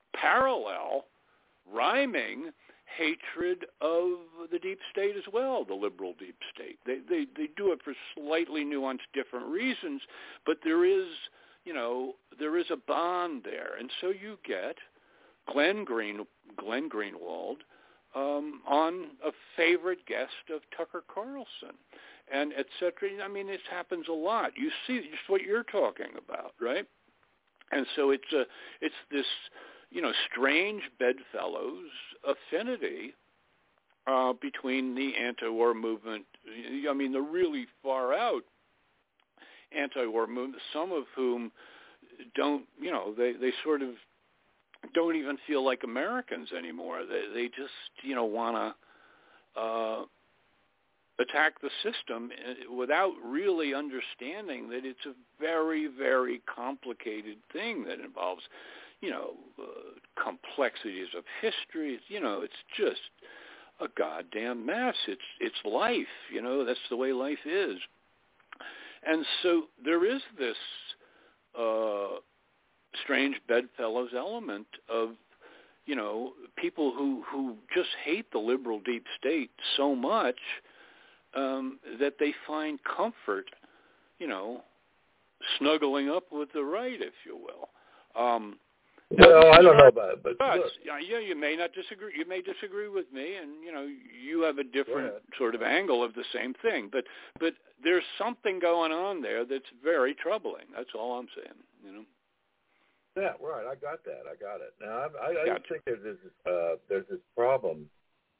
S17: parallel, rhyming hatred of the deep state as well, the liberal deep state. They, they they do it for slightly nuanced different reasons, but there is, you know, there is a bond there. And so you get Glenn Green, Glenn Greenwald um, on a favorite guest of Tucker Carlson, and et cetera. I mean, this happens a lot. You see just what you're talking about, right? And so it's a, it's this, you know, strange bedfellows affinity uh, between the anti-war movement. I mean, the really far out anti-war movement, some of whom don't, you know, they, they sort of don't even feel like Americans anymore. They they just, you know, want to uh, attack the system without really understanding that it's a very, very complicated thing that involves, you know, uh, complexities of history. It's, you know, it's just a goddamn mess. It's it's life, you know, that's the way life is. And so there is this uh, strange bedfellows element of, you know, people who, who just hate the liberal deep state so much um, that they find comfort, you know, snuggling up with the right, if you will. Um,
S8: Well, I don't know about it, but
S17: but
S8: look.
S17: yeah, you may not disagree. You may disagree with me, and you know you have a different
S8: ahead.
S17: sort of angle of the same thing. But but there's something going on there that's very troubling. That's all I'm saying. You know.
S8: Yeah, right. I got that. I got it. Now, I, I, I
S17: Gotcha.
S8: think there's this uh, there's this problem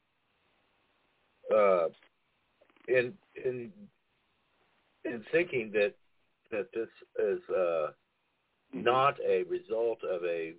S8: uh, in in in thinking that that this is uh, not a result of a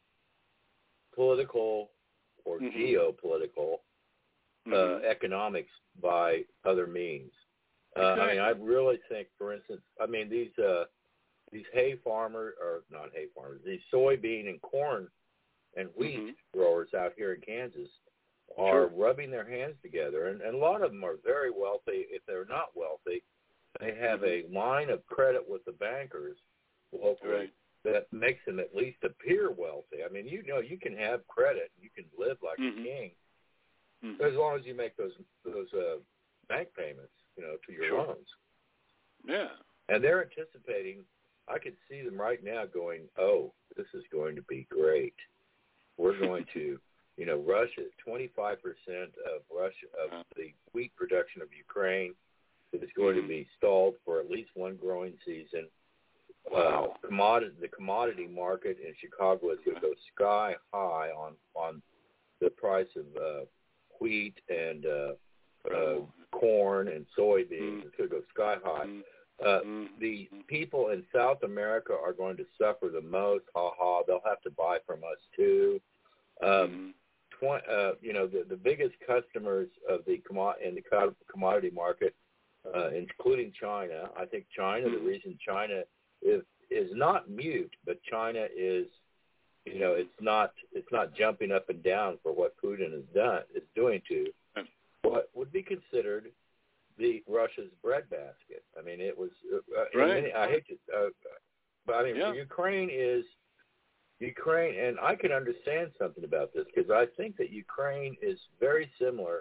S8: political or
S17: Mm-hmm.
S8: geopolitical uh,
S17: Mhm.
S8: economics by other means. Uh, I mean, I really think, for instance, I mean these uh, these hay farmers, or not hay farmers, these soybean and corn and wheat
S17: Mhm.
S8: growers out here in Kansas are
S17: Sure.
S8: rubbing their hands together, and, and a lot of them are very wealthy. If they're not wealthy, they have
S17: Mhm.
S8: a line of credit with the bankers locally
S17: Right.
S8: that makes them at least appear wealthy. I mean, you know, you can have credit, you can live like
S17: Mhm.
S8: a king,
S17: Mhm.
S8: as long as you make those those uh, bank payments, you know, to your
S17: Sure.
S8: loans.
S17: Yeah.
S8: And they're anticipating. I could see them right now going, "Oh, this is going to be great. We're going to, you know, Russia. twenty-five percent of Russia of the wheat production of Ukraine is going
S17: Mhm.
S8: to be stalled for at least one growing season.
S17: Wow.
S8: Uh, commodity, the commodity market in Chicago is going to go sky high on on the price of uh, wheat and uh, uh, corn and soybeans.
S17: Mm.
S8: It's going to go sky high.
S17: Mm.
S8: Uh,
S17: Mm.
S8: the people in South America are going to suffer the most. Ha ha! They'll have to buy from us too. Um,
S17: Mhm.
S8: tw- uh, you know, the, the biggest customers of the commo- in the co- commodity market, uh, including China. I think China. The
S17: Mhm.
S8: reason China is is not mute, but China is, you know, it's not it's not jumping up and down for what Putin has done is doing to what would be considered the Russia's breadbasket. I mean, it was. Uh, in
S17: Right.
S8: many, I hate to, uh, but I mean,
S17: Yeah.
S8: Ukraine is Ukraine, and I can understand something about this because I think that Ukraine is very similar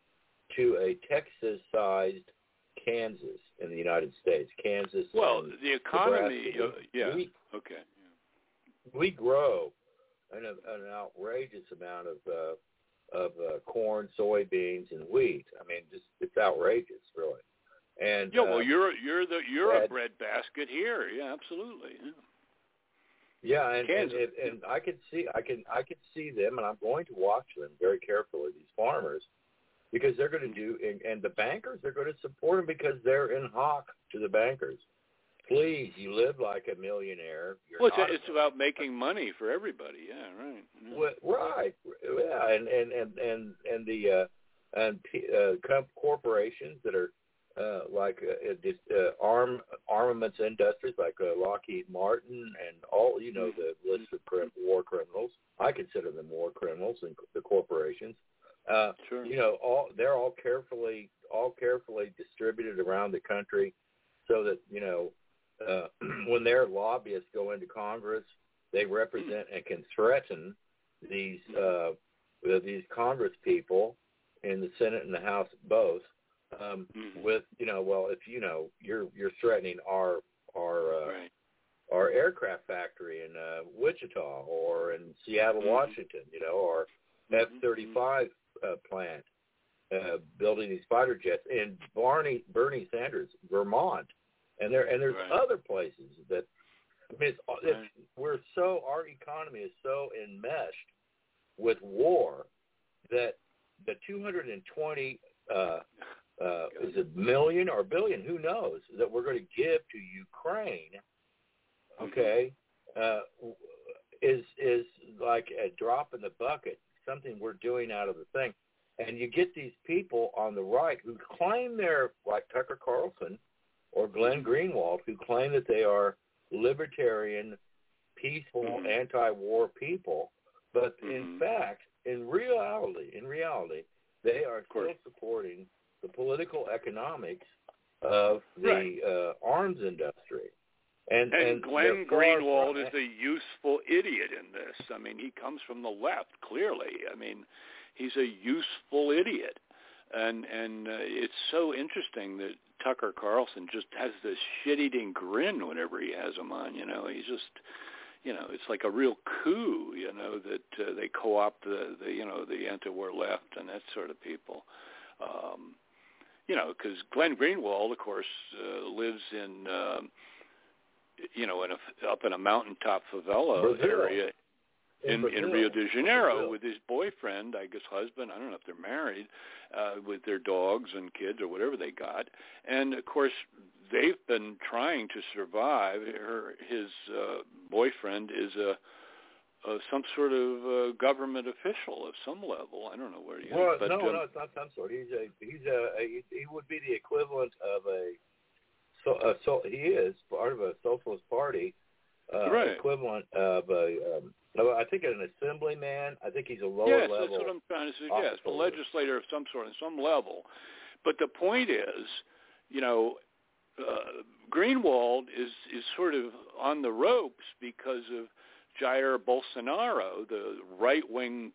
S8: to a Texas-sized Kansas in the United States. Kansas.
S17: Well,
S8: and
S17: the economy.
S8: Nebraska.
S17: Uh, yeah.
S8: We,
S17: Okay.
S8: we grow an, an outrageous amount of uh, of uh, corn, soybeans, and wheat. I mean, just it's outrageous, really. And
S17: Yeah. Well,
S8: uh,
S17: you're you're the you're a
S8: and-
S17: breadbasket here. Yeah. Absolutely. Yeah.
S8: yeah, and, and
S17: Kansas.
S8: and and I could see I can I could see them, and I'm going to watch them very carefully. These farmers, because they're going to do, and, and the bankers are going to support them because they're in hock to the bankers. Please, you live like a millionaire. You're
S17: Well, it's,
S8: not a
S17: it's about making money for everybody. Yeah. Right. Yeah.
S8: Well, right, yeah, and and and and, and the uh, and P- uh, com- corporations that are uh, like uh, just uh, arm armaments industries like uh, Lockheed Martin and all, you know, the list of crim- war criminals. I consider them war criminals, and the corporations. Uh,
S17: Sure.
S8: You know, all they're all carefully all carefully distributed around the country, so that you know uh, when their lobbyists go into Congress, they represent and can threaten these uh, these Congress people in the Senate and the House both um, mm-hmm. with you know well if you know you're you're threatening our our uh,
S17: right.
S8: our aircraft factory in uh, Wichita or in Seattle, mm-hmm. Washington, you know, or F thirty-five uh, plant uh, building these fighter jets in Barney Bernie Sanders, Vermont, and there and there's
S17: right.
S8: other places that I mean it's, it's right. we're so our economy is so enmeshed with war that the two hundred twenty uh, uh, is it million or billion, who knows, that we're going to give to Ukraine, okay, uh, is is like a drop in the bucket, something we're doing out of the thing. And you get these people on the right who claim they're like Tucker Carlson or Glenn Greenwald, who claim that they are libertarian, peaceful, mm-hmm. anti-war people, but mm-hmm. in fact, in reality, in reality, they are still supporting the political economics of the
S17: right.
S8: uh, arms industry. And,
S17: and,
S8: and
S17: Glenn Greenwald is a useful idiot in this. I mean, he comes from the left, clearly. I mean, he's a useful idiot. And and uh, it's so interesting that Tucker Carlson just has this shit-eating grin whenever he has him on, you know. He's just, you know, it's like a real coup, you know, that uh, they co-opt the, the, you know, the anti-war left and that sort of people. Um, you know, because Glenn Greenwald, of course, uh, lives in, um, you know, in a, up in a mountaintop favela
S8: Brazil.
S17: area in, in, in Rio de Janeiro
S8: Brazil.
S17: with his boyfriend, I guess husband, I don't know if they're married, uh, with their dogs and kids or whatever they got. And, of course, they've been trying to survive. Her, his uh, boyfriend is a, a some sort of uh, government official of some level. I don't know where he
S8: well,
S17: is. But,
S8: no,
S17: um,
S8: no, it's not some sort. He's a he's a, a he would be the equivalent of a so, a, so he is part of a socialist party uh,
S17: right.
S8: equivalent of a um, I think an assemblyman. I think he's a lower
S17: yes,
S8: level.
S17: Yes, that's what I'm trying to suggest. A legislator of some sort, on some level. But the point is, you know, uh, Greenwald is is sort of on the ropes because of Jair Bolsonaro, the right-wing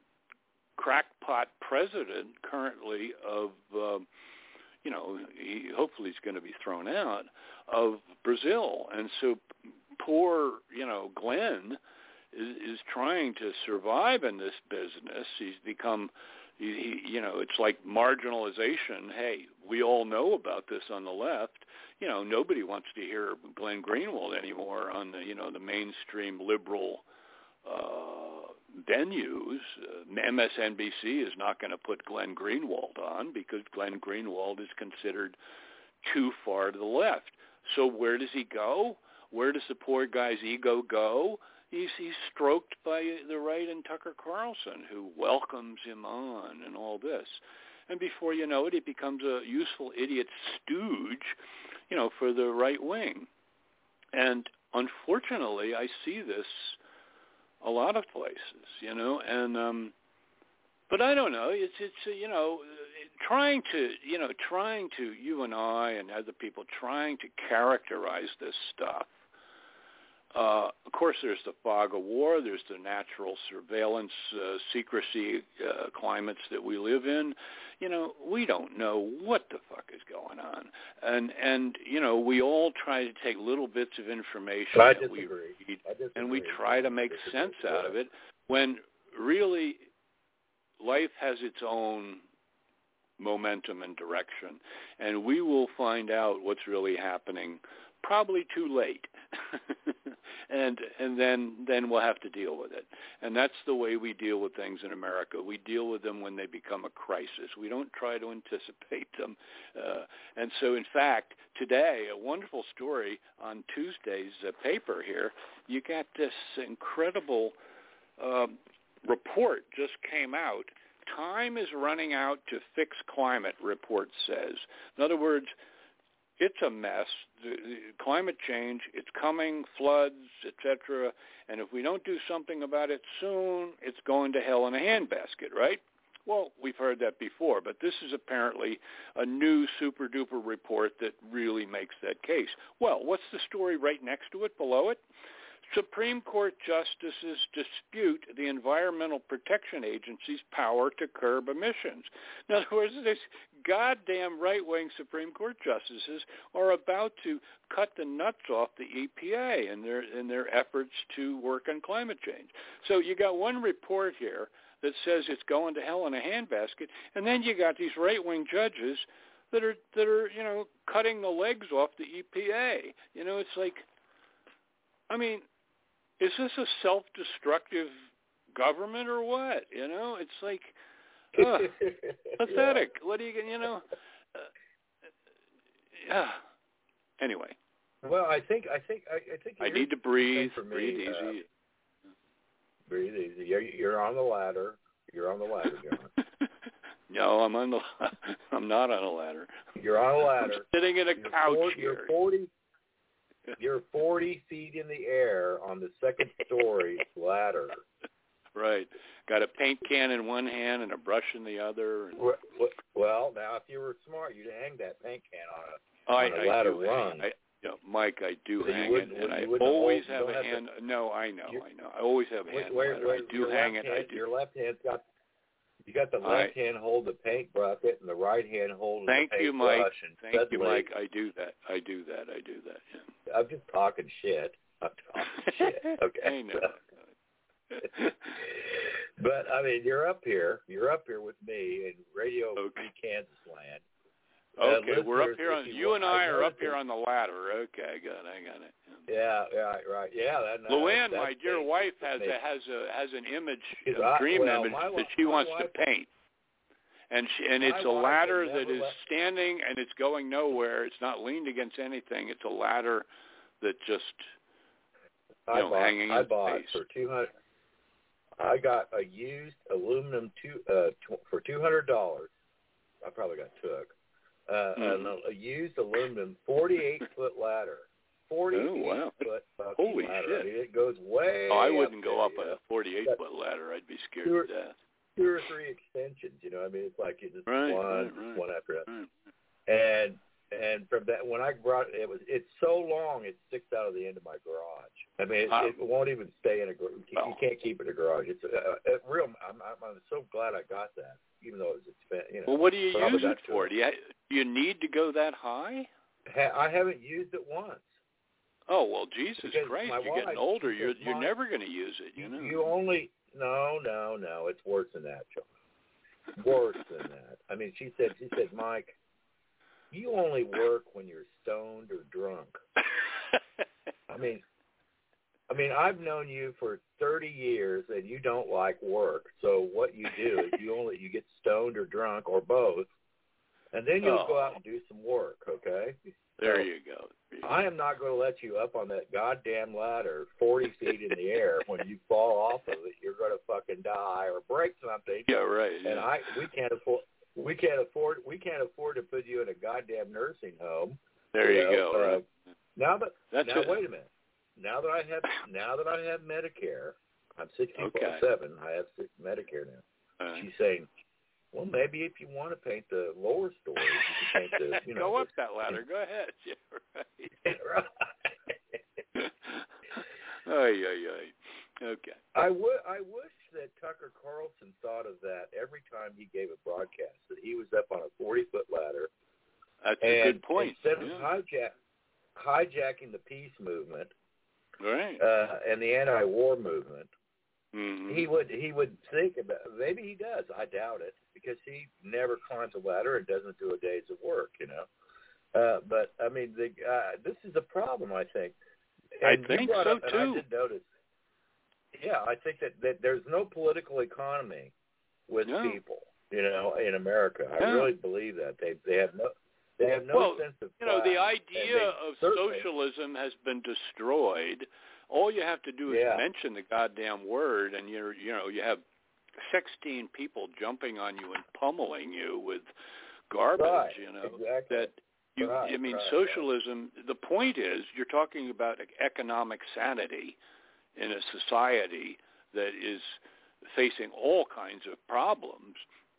S17: crackpot president currently of, um, you know, he, hopefully he's going to be thrown out, of Brazil. And so poor, you know, Glenn is, is trying to survive in this business. He's become, he, he, you know, it's like marginalization. Hey, we all know about this on the left. You know, nobody wants to hear Glenn Greenwald anymore on the, you know, the mainstream liberal uh, venues. Uh, M S N B C is not going to put Glenn Greenwald on because Glenn Greenwald is considered too far to the left. So where does he go? Where does the poor guy's ego go? He's, he's stroked by the right and Tucker Carlson, who welcomes him on and all this. And before you know it, he becomes a useful idiot stooge, you know, for the right wing. And unfortunately, I see this a lot of places, you know, and, um, but I don't know, it's, it's, uh, you know, trying to, you know, trying to, you and I and other people trying to characterize this stuff. Uh, of course, there's the fog of war. There's the natural surveillance, uh, secrecy uh, climates that we live in. You know, we don't know what the fuck is going on, and and you know, we all try to take little bits of information
S8: I
S17: that we
S8: disagree.
S17: read,
S8: I disagree.
S17: and we try to make sense out of it. When really, life has its own momentum and direction, and we will find out what's really happening probably too late. and and then then we'll have to deal with it. And that's the way we deal with things in America. We deal with them when they become a crisis. We don't try to anticipate them. Uh, and so, in fact, today, a wonderful story on Tuesday's uh, paper here, you got this incredible uh, report just came out. Time is running out to fix climate, report says. In other words, it's a mess. The, the climate change, it's coming, floods, et cetera. And if we don't do something about it soon, it's going to hell in a handbasket, right? Well, we've heard that before, but this is apparently a new super-duper report that really makes that case. Well, what's the story right next to it, below it? Supreme Court justices dispute the Environmental Protection Agency's power to curb emissions. In other words, these goddamn right-wing Supreme Court justices are about to cut the nuts off the E P A in their in their efforts to work on climate change. So you got one report here that says it's going to hell in a handbasket, and then you got these right-wing judges that are that are you know cutting the legs off the E P A. You know, it's like, I mean, is this a self-destructive government or what? You know, it's like uh, pathetic. Yeah. What do you you know? Uh, yeah. Anyway.
S8: Well, I think I think I, I think
S17: I need to breathe.
S8: For me,
S17: breathe easy.
S8: Uh, breathe easy. You're, you're on the ladder. You're on the ladder, John.
S17: No, I'm on the. I'm not on a ladder.
S8: You're on a ladder.
S17: I'm sitting in a
S8: you're
S17: couch
S8: forty,
S17: here.
S8: You're forty. You're forty feet in the air on the second story ladder.
S17: Right. Got a paint can in one hand and a brush in the other. And...
S8: Well, now if you were smart, you'd hang that paint can on a.
S17: Oh,
S8: on
S17: I,
S8: a ladder
S17: I do
S8: run.
S17: hang, I, you know, Mike, I do
S8: so
S17: hang it, and I always have a hand. To, no, I know, I know. I always have a hand.
S8: Where,
S17: ladder.
S8: where,
S17: I do hang it.
S8: Hand,
S17: I do.
S8: Your left hand's got. You got the left I, hand hold the paint bucket, and the right hand holding the paint
S17: you, Mike.
S8: brush. And
S17: thank
S8: suddenly,
S17: you, Mike. I do that. I do that. I do that. Yeah.
S8: I'm just talking shit. I'm talking shit. Okay.
S17: I know.
S8: But I mean, you're up here. You're up here with me in Radio
S17: okay.
S8: Free Kansas Land.
S17: Okay,
S8: uh,
S17: we're up here on.
S8: You,
S17: you and I,
S8: I
S17: are up here on the ladder. Okay, good. I got it.
S8: Yeah, yeah, right. Yeah, that.
S17: Luann,
S8: that,
S17: my dear wife, has a has a has an image, a
S8: I,
S17: dream
S8: well,
S17: image
S8: my,
S17: that she
S8: my
S17: wants
S8: wife,
S17: to paint, and she, and it's a ladder that is left. standing and it's going nowhere. It's not leaned against anything. It's a ladder that just you
S8: I
S17: know
S8: bought,
S17: hanging
S8: I
S17: in
S8: bought
S17: space.
S8: for two hundred. I got a used aluminum two uh tw- for two hundred dollars. I probably got took. Uh, mm-hmm. a, a used aluminum forty-eight foot ladder. forty-eight
S17: oh, wow.
S8: foot fucking
S17: Holy
S8: ladder.
S17: shit!
S8: I mean, it goes way.
S17: Oh, I wouldn't
S8: up
S17: go
S8: there,
S17: up a forty-eight foot ladder. I'd be scared
S8: two or,
S17: to death.
S8: Two or three extensions. You know, I mean, it's like you just
S17: right,
S8: one,
S17: right, right.
S8: one after another.
S17: Right.
S8: And and from that, when I brought it, was it's so long it sticks out of the end of my garage. I mean, it,
S17: uh,
S8: it won't even stay in a garage. You,
S17: well,
S8: you can't keep it in a garage. It's a, a, a real. I'm, I'm I'm so glad I got that, even though it was expensive. You know,
S17: well, what do you use it for?
S8: It.
S17: Do you do you need to go that high?
S8: Ha- I haven't used it once.
S17: Oh well, Jesus
S8: because
S17: Christ! You're
S8: wife,
S17: getting older. You're you're
S8: my,
S17: never going to use it. You know.
S8: You only no no no. It's worse than that, John. Worse than that. I mean, she said she said Mike, you only work when you're stoned or drunk. I mean, I mean, I've known you for thirty years, and you don't like work. So what you do is you only you get stoned or drunk or both, and then you'll
S17: oh.
S8: go out and do some work. Okay.
S17: There
S8: so,
S17: you go. There you
S8: I am not going to let you up on that goddamn ladder forty feet in the air. When you fall off of it, you're going to fucking die or break something.
S17: Yeah, right.
S8: And
S17: yeah.
S8: I we can't afford. We can't afford. We can't afford to put you in a goddamn nursing home.
S17: There you,
S8: you know,
S17: go.
S8: uh,
S17: Right.
S8: Now that
S17: That's
S8: now
S17: it.
S8: wait a minute. Now that I have now that I have Medicare, I'm sixty-seven.
S17: Okay.
S8: I have Medicare now.
S17: Uh,
S8: She's saying, well, maybe if you want to paint the lower stories, you can paint the you know.
S17: go up
S8: the,
S17: that ladder. Go ahead. Yeah, right.
S8: right.
S17: Ay, ay, ay. Okay.
S8: I would. I wish that Tucker Carlson thought of that every time he gave a broadcast. That he was up on a forty-foot ladder.
S17: That's
S8: and
S17: a good point.
S8: Instead of
S17: yeah.
S8: hijack, hijacking the peace movement,
S17: right,
S8: uh, and the anti-war movement,
S17: mm-hmm.
S8: he would he would think about. Maybe he does. I doubt it because he never climbs a ladder and doesn't do a day's of work. You know. Uh, but I mean, the, uh, this is a problem. I think. And
S17: I think
S8: so
S17: up,
S8: too.
S17: And
S8: I did notice. Yeah, I think that, that there's no political economy with
S17: no.
S8: people, you know, in America. I
S17: no.
S8: really believe that they they have no they have no
S17: well,
S8: sense of
S17: you know,
S8: class,
S17: the idea of
S8: certainly,
S17: socialism has been destroyed. All you have to do is
S8: yeah.
S17: mention the goddamn word, and you're you know you have sixteen people jumping on you and pummeling you with garbage.
S8: Right,
S17: you know
S8: exactly.
S17: that. You,
S8: right,
S17: I mean,
S8: right,
S17: socialism, right. The point is you're talking about economic sanity in a society that is facing all kinds of problems.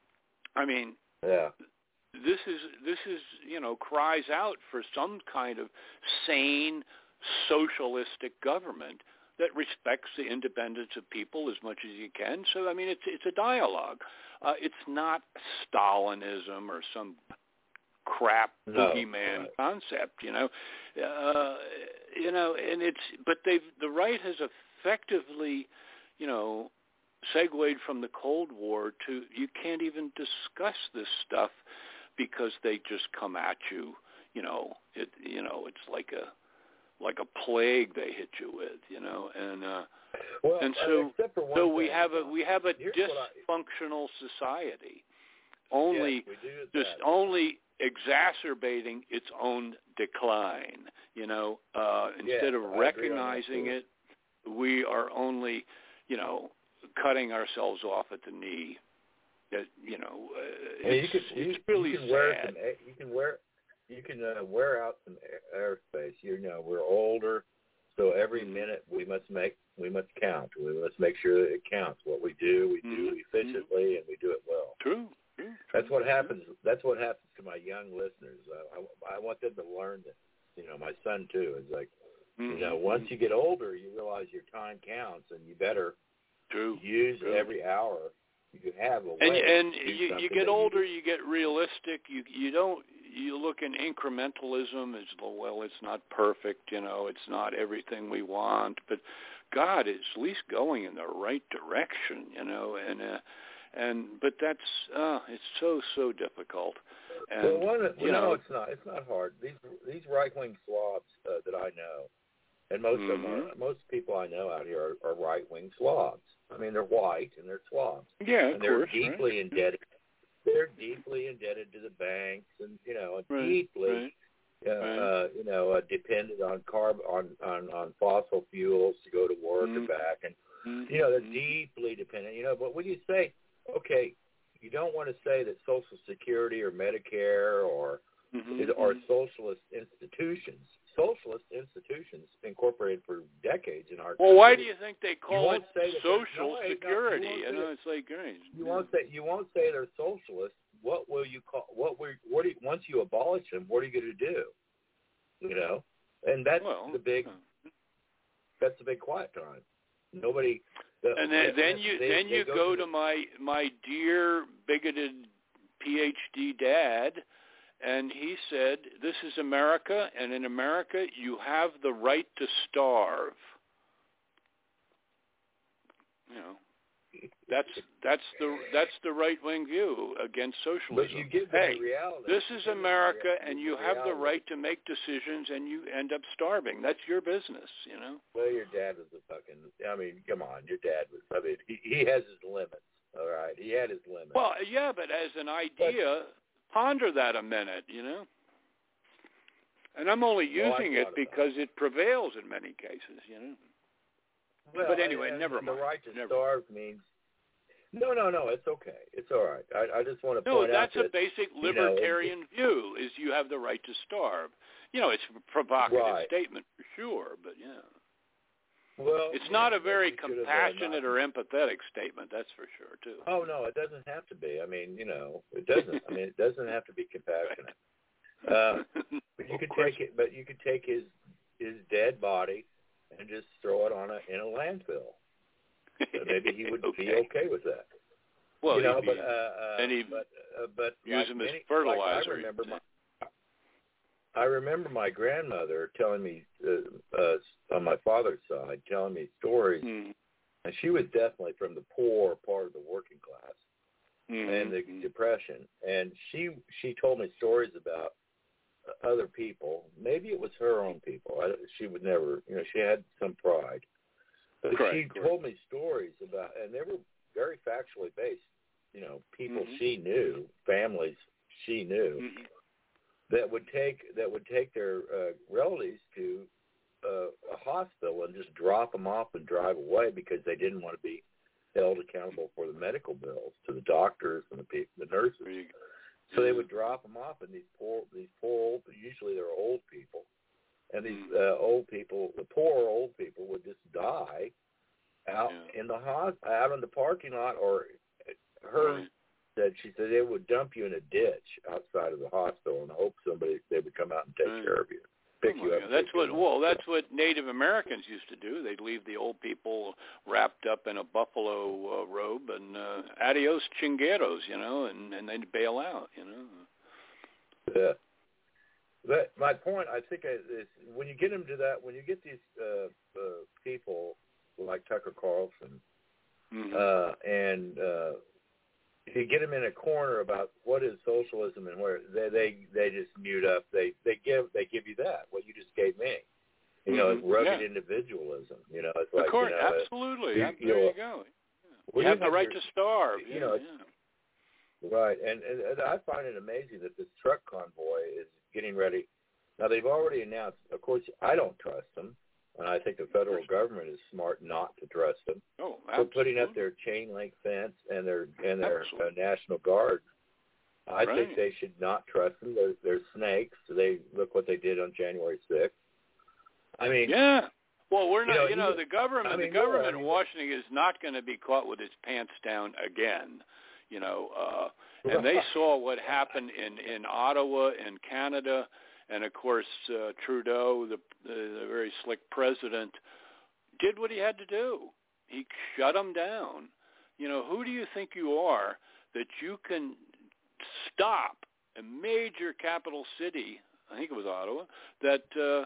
S17: I mean,
S8: yeah.
S17: this is, this is, you know, cries out for some kind of sane socialistic government that respects the independence of people as much as you can. So, I mean, it's it's a dialogue. Uh, it's not Stalinism or some crap boogeyman no. concept, you know. Uh, you know, and it's but they've the right has effectively, you know, segued from the Cold War to you can't even discuss this stuff because they just come at you. You know, it you know it's like a like a plague they hit you with, you know, and uh,
S8: well,
S17: and so
S8: uh, for one
S17: so
S8: thing,
S17: we have a we have a
S8: Here's
S17: dysfunctional society, only
S8: yes, we do
S17: just
S8: that.
S17: only exacerbating its own decline. You know, uh, instead
S8: yeah,
S17: of recognizing it, we are only, you know, cutting ourselves off at the knee. That you know, uh,
S8: hey,
S17: it's,
S8: you can, you,
S17: it's really
S8: you can
S17: sad.
S8: Wear some, you can wear you can uh, wear out some airspace. You know, we're older, so every
S17: mm-hmm.
S8: minute we must make we must count. We must make sure that it counts. What we do, we
S17: mm-hmm.
S8: do efficiently, and we do it well.
S17: True. True.
S8: That's what happens. That's what happens to my young listeners. I, I, I want them to learn that. You know, my son too is like,
S17: mm-hmm.
S8: you know, once you get older, you realize your time counts, and you better
S17: True.
S8: use
S17: True.
S8: every hour you have a way.
S17: And and
S8: to do
S17: you, you get older, you, you get realistic. You you don't you look in incrementalism as well. It's not perfect, you know. It's not everything we want, but God is at least going in the right direction, you know. And uh, and but that's uh, it's so so difficult. And,
S8: well, one, well,
S17: you
S8: no,
S17: know,
S8: it's not. It's not hard. These these right wing slobs uh, that I know, and most
S17: mm-hmm.
S8: of them are, most people I know out here are, are right wing slobs. I mean, they're white and they're slobs.
S17: Yeah,
S8: and
S17: of
S8: they're
S17: course,
S8: deeply
S17: right?
S8: indebted. They're deeply indebted to the banks, and you know,
S17: right,
S8: deeply,
S17: right,
S8: uh,
S17: right.
S8: Uh, you know, uh, dependent on carb on, on, on fossil fuels to go to work
S17: mm-hmm.
S8: or back, and
S17: mm-hmm.
S8: you know, they're deeply dependent. You know, but when you say, okay, you don't want to say that Social Security or Medicare or
S17: mm-hmm.
S8: is, are socialist institutions. Socialist institutions incorporated for decades in our
S17: well,
S8: country.
S17: why do you think they call
S8: it
S17: Social
S8: no,
S17: Security?
S8: No, you,
S17: you know, it's like great.
S8: You won't say you won't say they're socialist. What will you call? What will? What do you, once you abolish them? What are you going to do? You know, and that's
S17: well,
S8: the big.
S17: Huh.
S8: That's the big quiet time. Nobody. The,
S17: and then,
S8: they,
S17: then you
S8: they,
S17: then
S8: they
S17: you
S8: go,
S17: go
S8: to
S17: to my my dear bigoted P H D dad, and he said, "This is America, and in America you have the right to starve." You know, that's that's the that's the right wing view against socialism.
S8: But you give them
S17: hey,
S8: the reality.
S17: this is America, and you
S8: the
S17: have the
S8: reality.
S17: right to make decisions, and you end up starving. That's your business, you know.
S8: Well, your dad was a fucking. I mean, come on, your dad was. I mean, he, he has his limits. All right, he had his limits.
S17: Well, yeah, but as an idea, but, ponder that a minute, you know. And I'm only using
S8: well,
S17: it because it. it prevails in many cases, you know.
S8: Well,
S17: but anyway,
S8: and,
S17: never
S8: and
S17: mind.
S8: The right to
S17: never
S8: starve mind. means. No, no, no. It's okay. It's all right. I, I just want to
S17: no,
S8: point out
S17: that. No,
S8: that
S17: that's a basic
S8: you know,
S17: libertarian
S8: it,
S17: view: is you have the right to starve. You know, it's a provocative
S8: right.
S17: statement for sure, but yeah.
S8: Well,
S17: it's
S8: yeah,
S17: not a very
S8: uh,
S17: compassionate or empathetic statement. That's for sure, too.
S8: Oh no, it doesn't have to be. I mean, you know, it doesn't. I mean, it doesn't have to be compassionate. Uh, but you could take it. But you could take his his dead body and just throw it on a in a landfill. So maybe he would
S17: okay.
S8: be okay with that.
S17: Well,
S8: you know,
S17: be,
S8: but uh, uh,
S17: and he
S8: but uh, but
S17: use
S8: like
S17: them as
S8: many,
S17: fertilizer.
S8: Like I remember my. I remember my grandmother telling me, uh, uh, on my father's side, telling me stories,
S17: mm.
S8: and she was definitely from the poor part of the working class
S17: mm-hmm.
S8: and the Depression, and she she told me stories about other people. Maybe it was her own people. I, she would never, you know, she had some pride, but
S17: correct,
S8: she
S17: correct.
S8: told me stories about, and they were very factually based. You know, people
S17: mm-hmm.
S8: she knew, families she knew.
S17: Mm-hmm. That
S8: would take that would take their uh, relatives to uh, a hospital and just drop them off and drive away because they didn't want to be held accountable for the medical bills to the doctors and the people, the nurses. So they would drop them off, and these poor these poor old, usually they're old people, and these uh, old people, the poor old people, would just die out
S17: yeah.
S8: in the ho- out in the parking lot, or her.
S17: Right.
S8: Said she said they would dump you in a ditch outside of the hospital and hope somebody they would come out and take
S17: right.
S8: care of you. pick
S17: oh
S8: you up.
S17: That's what. Well, that's what Native Americans used to do. They'd leave the old people wrapped up in a buffalo uh, robe and uh, adios chingueros, you know, and, and they'd bail out, you know.
S8: Yeah. But my point, I think, is when you get them to that, when you get these uh, uh, people like Tucker Carlson, mm-hmm. uh, and uh, you get them in a corner about what is socialism and where they they, they just mute up. They they give they give you that what you just gave me. You know,
S17: mm-hmm.
S8: it's rugged
S17: yeah.
S8: individualism. You know, it's like
S17: of course,
S8: you know,
S17: absolutely.
S8: You,
S17: there
S8: you, know,
S17: you go. Yeah.
S8: You
S17: you have the right
S8: your,
S17: to starve.
S8: You
S17: yeah,
S8: know,
S17: yeah.
S8: right. And, and and I find it amazing that this truck convoy is getting ready. Now they've already announced. Of course, I don't trust them. And I think the federal government is smart not to trust them.
S17: Oh,
S8: for putting up their chain link fence and their and their uh, National Guard. I
S17: right.
S8: think they should not trust them. They're, they're snakes. They look what they did on January sixth. I mean,
S17: yeah. Well, we're not. You know,
S8: you know
S17: the government.
S8: I mean,
S17: the government
S8: no,
S17: in Washington is not going to be caught with its pants down again. You know, uh, and they saw what happened in in Ottawa in Canada. And, of course, uh, Trudeau, the, the, the very slick president, did what he had to do. He shut them down. You know, who do you think you are that you can stop a major capital city, I think it was Ottawa, that uh,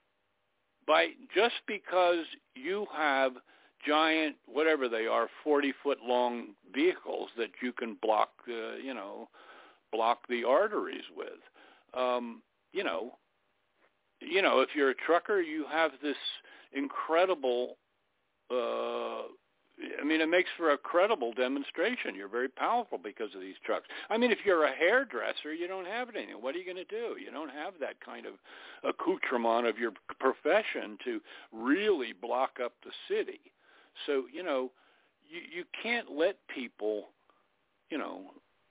S17: by just because you have giant, whatever they are, forty-foot-long vehicles that you can block, uh, you know, block the arteries with. Um You know, you know, if you're a trucker, you have this incredible. Uh, I mean, it makes for a credible demonstration. You're very powerful because of these trucks. I mean, if you're a hairdresser, you don't have anything. What are you going to do? You don't have that kind of accoutrement of your profession to really block up the city. So, you know, you you can't let people, you know,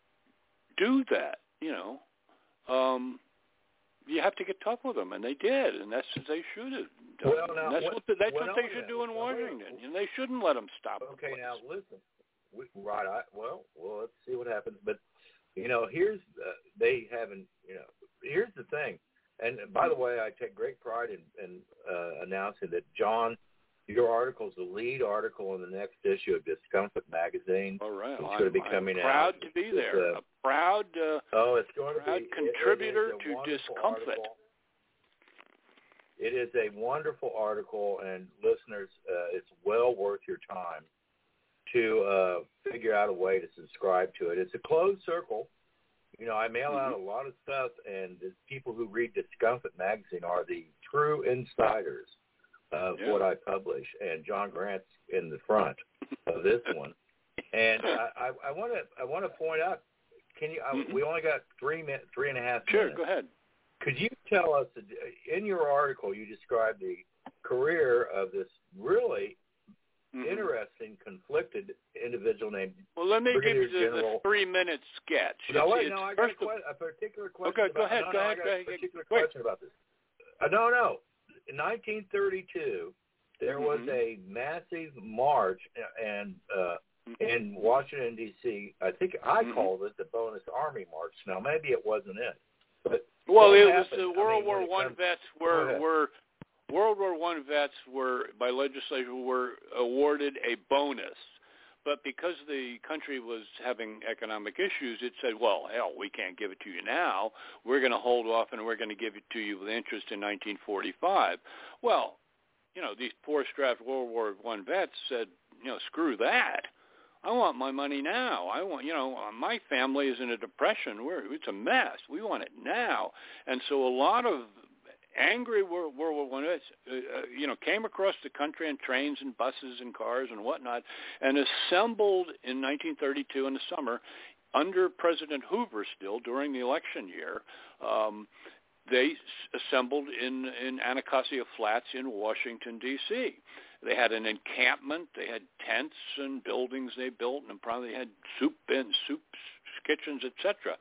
S17: do that. You know. Um, You have to get tough with them, and they did, and that's what they should have done.
S8: Well, now,
S17: that's
S8: what,
S17: what, the, that's
S8: what
S17: what they should do in Washington. And they shouldn't let them stop.
S8: Okay, now listen. We, right. I, well, well, let's see what happens. But you know, here's uh, they haven't. You know, here's the thing. And by the way, I take great pride in, in uh, announcing that John, your article is the lead article in the next issue of Discomfort magazine.
S17: All right.
S8: It's
S17: I'm,
S8: going to be coming
S17: I'm proud
S8: out.
S17: to be
S8: it's,
S17: there.
S8: Uh,
S17: a proud, uh,
S8: oh, it's going
S17: proud
S8: to be
S17: contributor
S8: it, it
S17: to Discomfort.
S8: Article. It is a wonderful article, and listeners, uh, it's well worth your time to uh, figure out a way to subscribe to it. It's a closed circle. You know, I mail out a lot of stuff, and the people who read Discomfort magazine are the true insiders of
S17: yeah.
S8: what I publish, and John Grant's in the front of this one. And I, I want to I want to point out, can you? I, we only got three min, three and a half
S17: sure,
S8: minutes.
S17: Sure, go ahead.
S8: Could you tell us, in your article, you described the career of this really mm-hmm. interesting, conflicted individual named
S17: Well, let me
S8: Brigadier
S17: give you the,
S8: General...
S17: the three-minute sketch.
S8: No,
S17: it's,
S8: wait, no, I got a, que- a particular question.
S17: Okay, go
S8: about,
S17: ahead,
S8: no,
S17: go
S8: no,
S17: ahead,
S8: I got
S17: go
S8: a
S17: ahead.
S8: particular
S17: Wait.
S8: question about this. Uh, no, no. In nineteen thirty-two, there
S17: mm-hmm.
S8: was a massive march and uh, in Washington, D C I think I mm-hmm. called it the Bonus Army March. Now, maybe it wasn't it. But
S17: well, it
S8: happened?
S17: was the World
S8: I mean,
S17: War One
S8: comes,
S17: vets were were World War One vets were by legislation were awarded a bonus, but because the country was having economic issues, it said, "Well, hell, we can't give it to you now. We're going to hold off, and we're going to give it to you with interest in nineteen forty-five." Well, you know, these poor strapped World War One vets said, "You know, screw that. I want my money now. I want, you know, my family is in a depression. We're, it's a mess. We want it now." And so a lot of angry World War One vets, uh, you know, came across the country on trains and buses and cars and whatnot, and assembled in nineteen thirty-two in the summer under President Hoover still during the election year. Um, they s- assembled in, in Anacostia Flats in Washington, D C They had an encampment. They had tents and buildings they built, and probably had soup bins, soup kitchens, et cetera.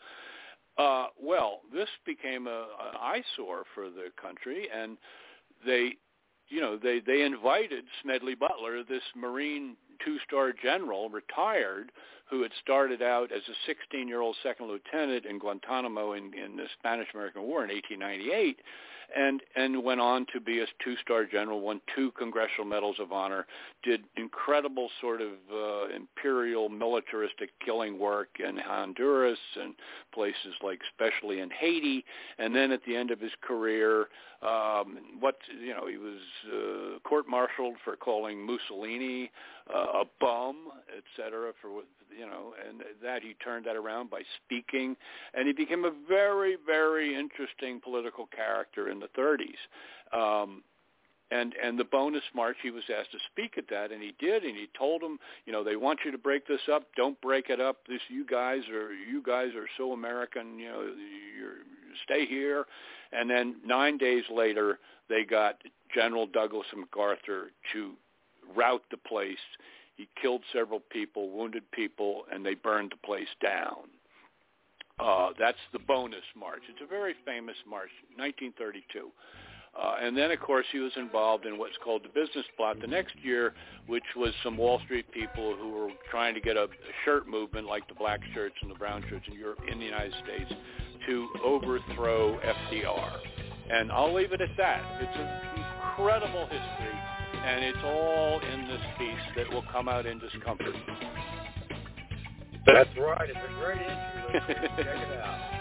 S17: Uh, well, this became a, an eyesore for the country, and they, you know, they, they invited Smedley Butler, this Marine two-star general, retired, who had started out as a sixteen-year-old second lieutenant in Guantanamo in, in the Spanish-American War in eighteen ninety-eight, and and went on to be a two-star general, won two Congressional Medals of Honor, did incredible sort of uh, imperial militaristic killing work in Honduras and places like, especially in Haiti, and then at the end of his career, um, what you know, he was uh, court-martialed for calling Mussolini uh, a bum, et cetera, for you know, and that he turned that around by speaking, and he became a very, very interesting political character in the thirties. Um, and and the bonus march, he was asked to speak at that, and he did, and he told them, you know, they want you to break this up. Don't break it up. This, you guys are you guys are so American. You know, you're, stay here. And then nine days later, they got General Douglas MacArthur to rout the place. He killed several people, wounded people, and they burned the place down. Uh, that's the bonus march. It's a very famous march, nineteen thirty-two. Uh, and then, of course, he was involved in what's called the business plot the next year, which was some Wall Street people who were trying to get a, a shirt movement like the black shirts and the brown shirts in Europe, in the United States, to overthrow F D R. And I'll leave it at that. It's an incredible history, and it's all in this piece that will come out in Discomfort.
S8: That's right. It's a great issue. Check it out.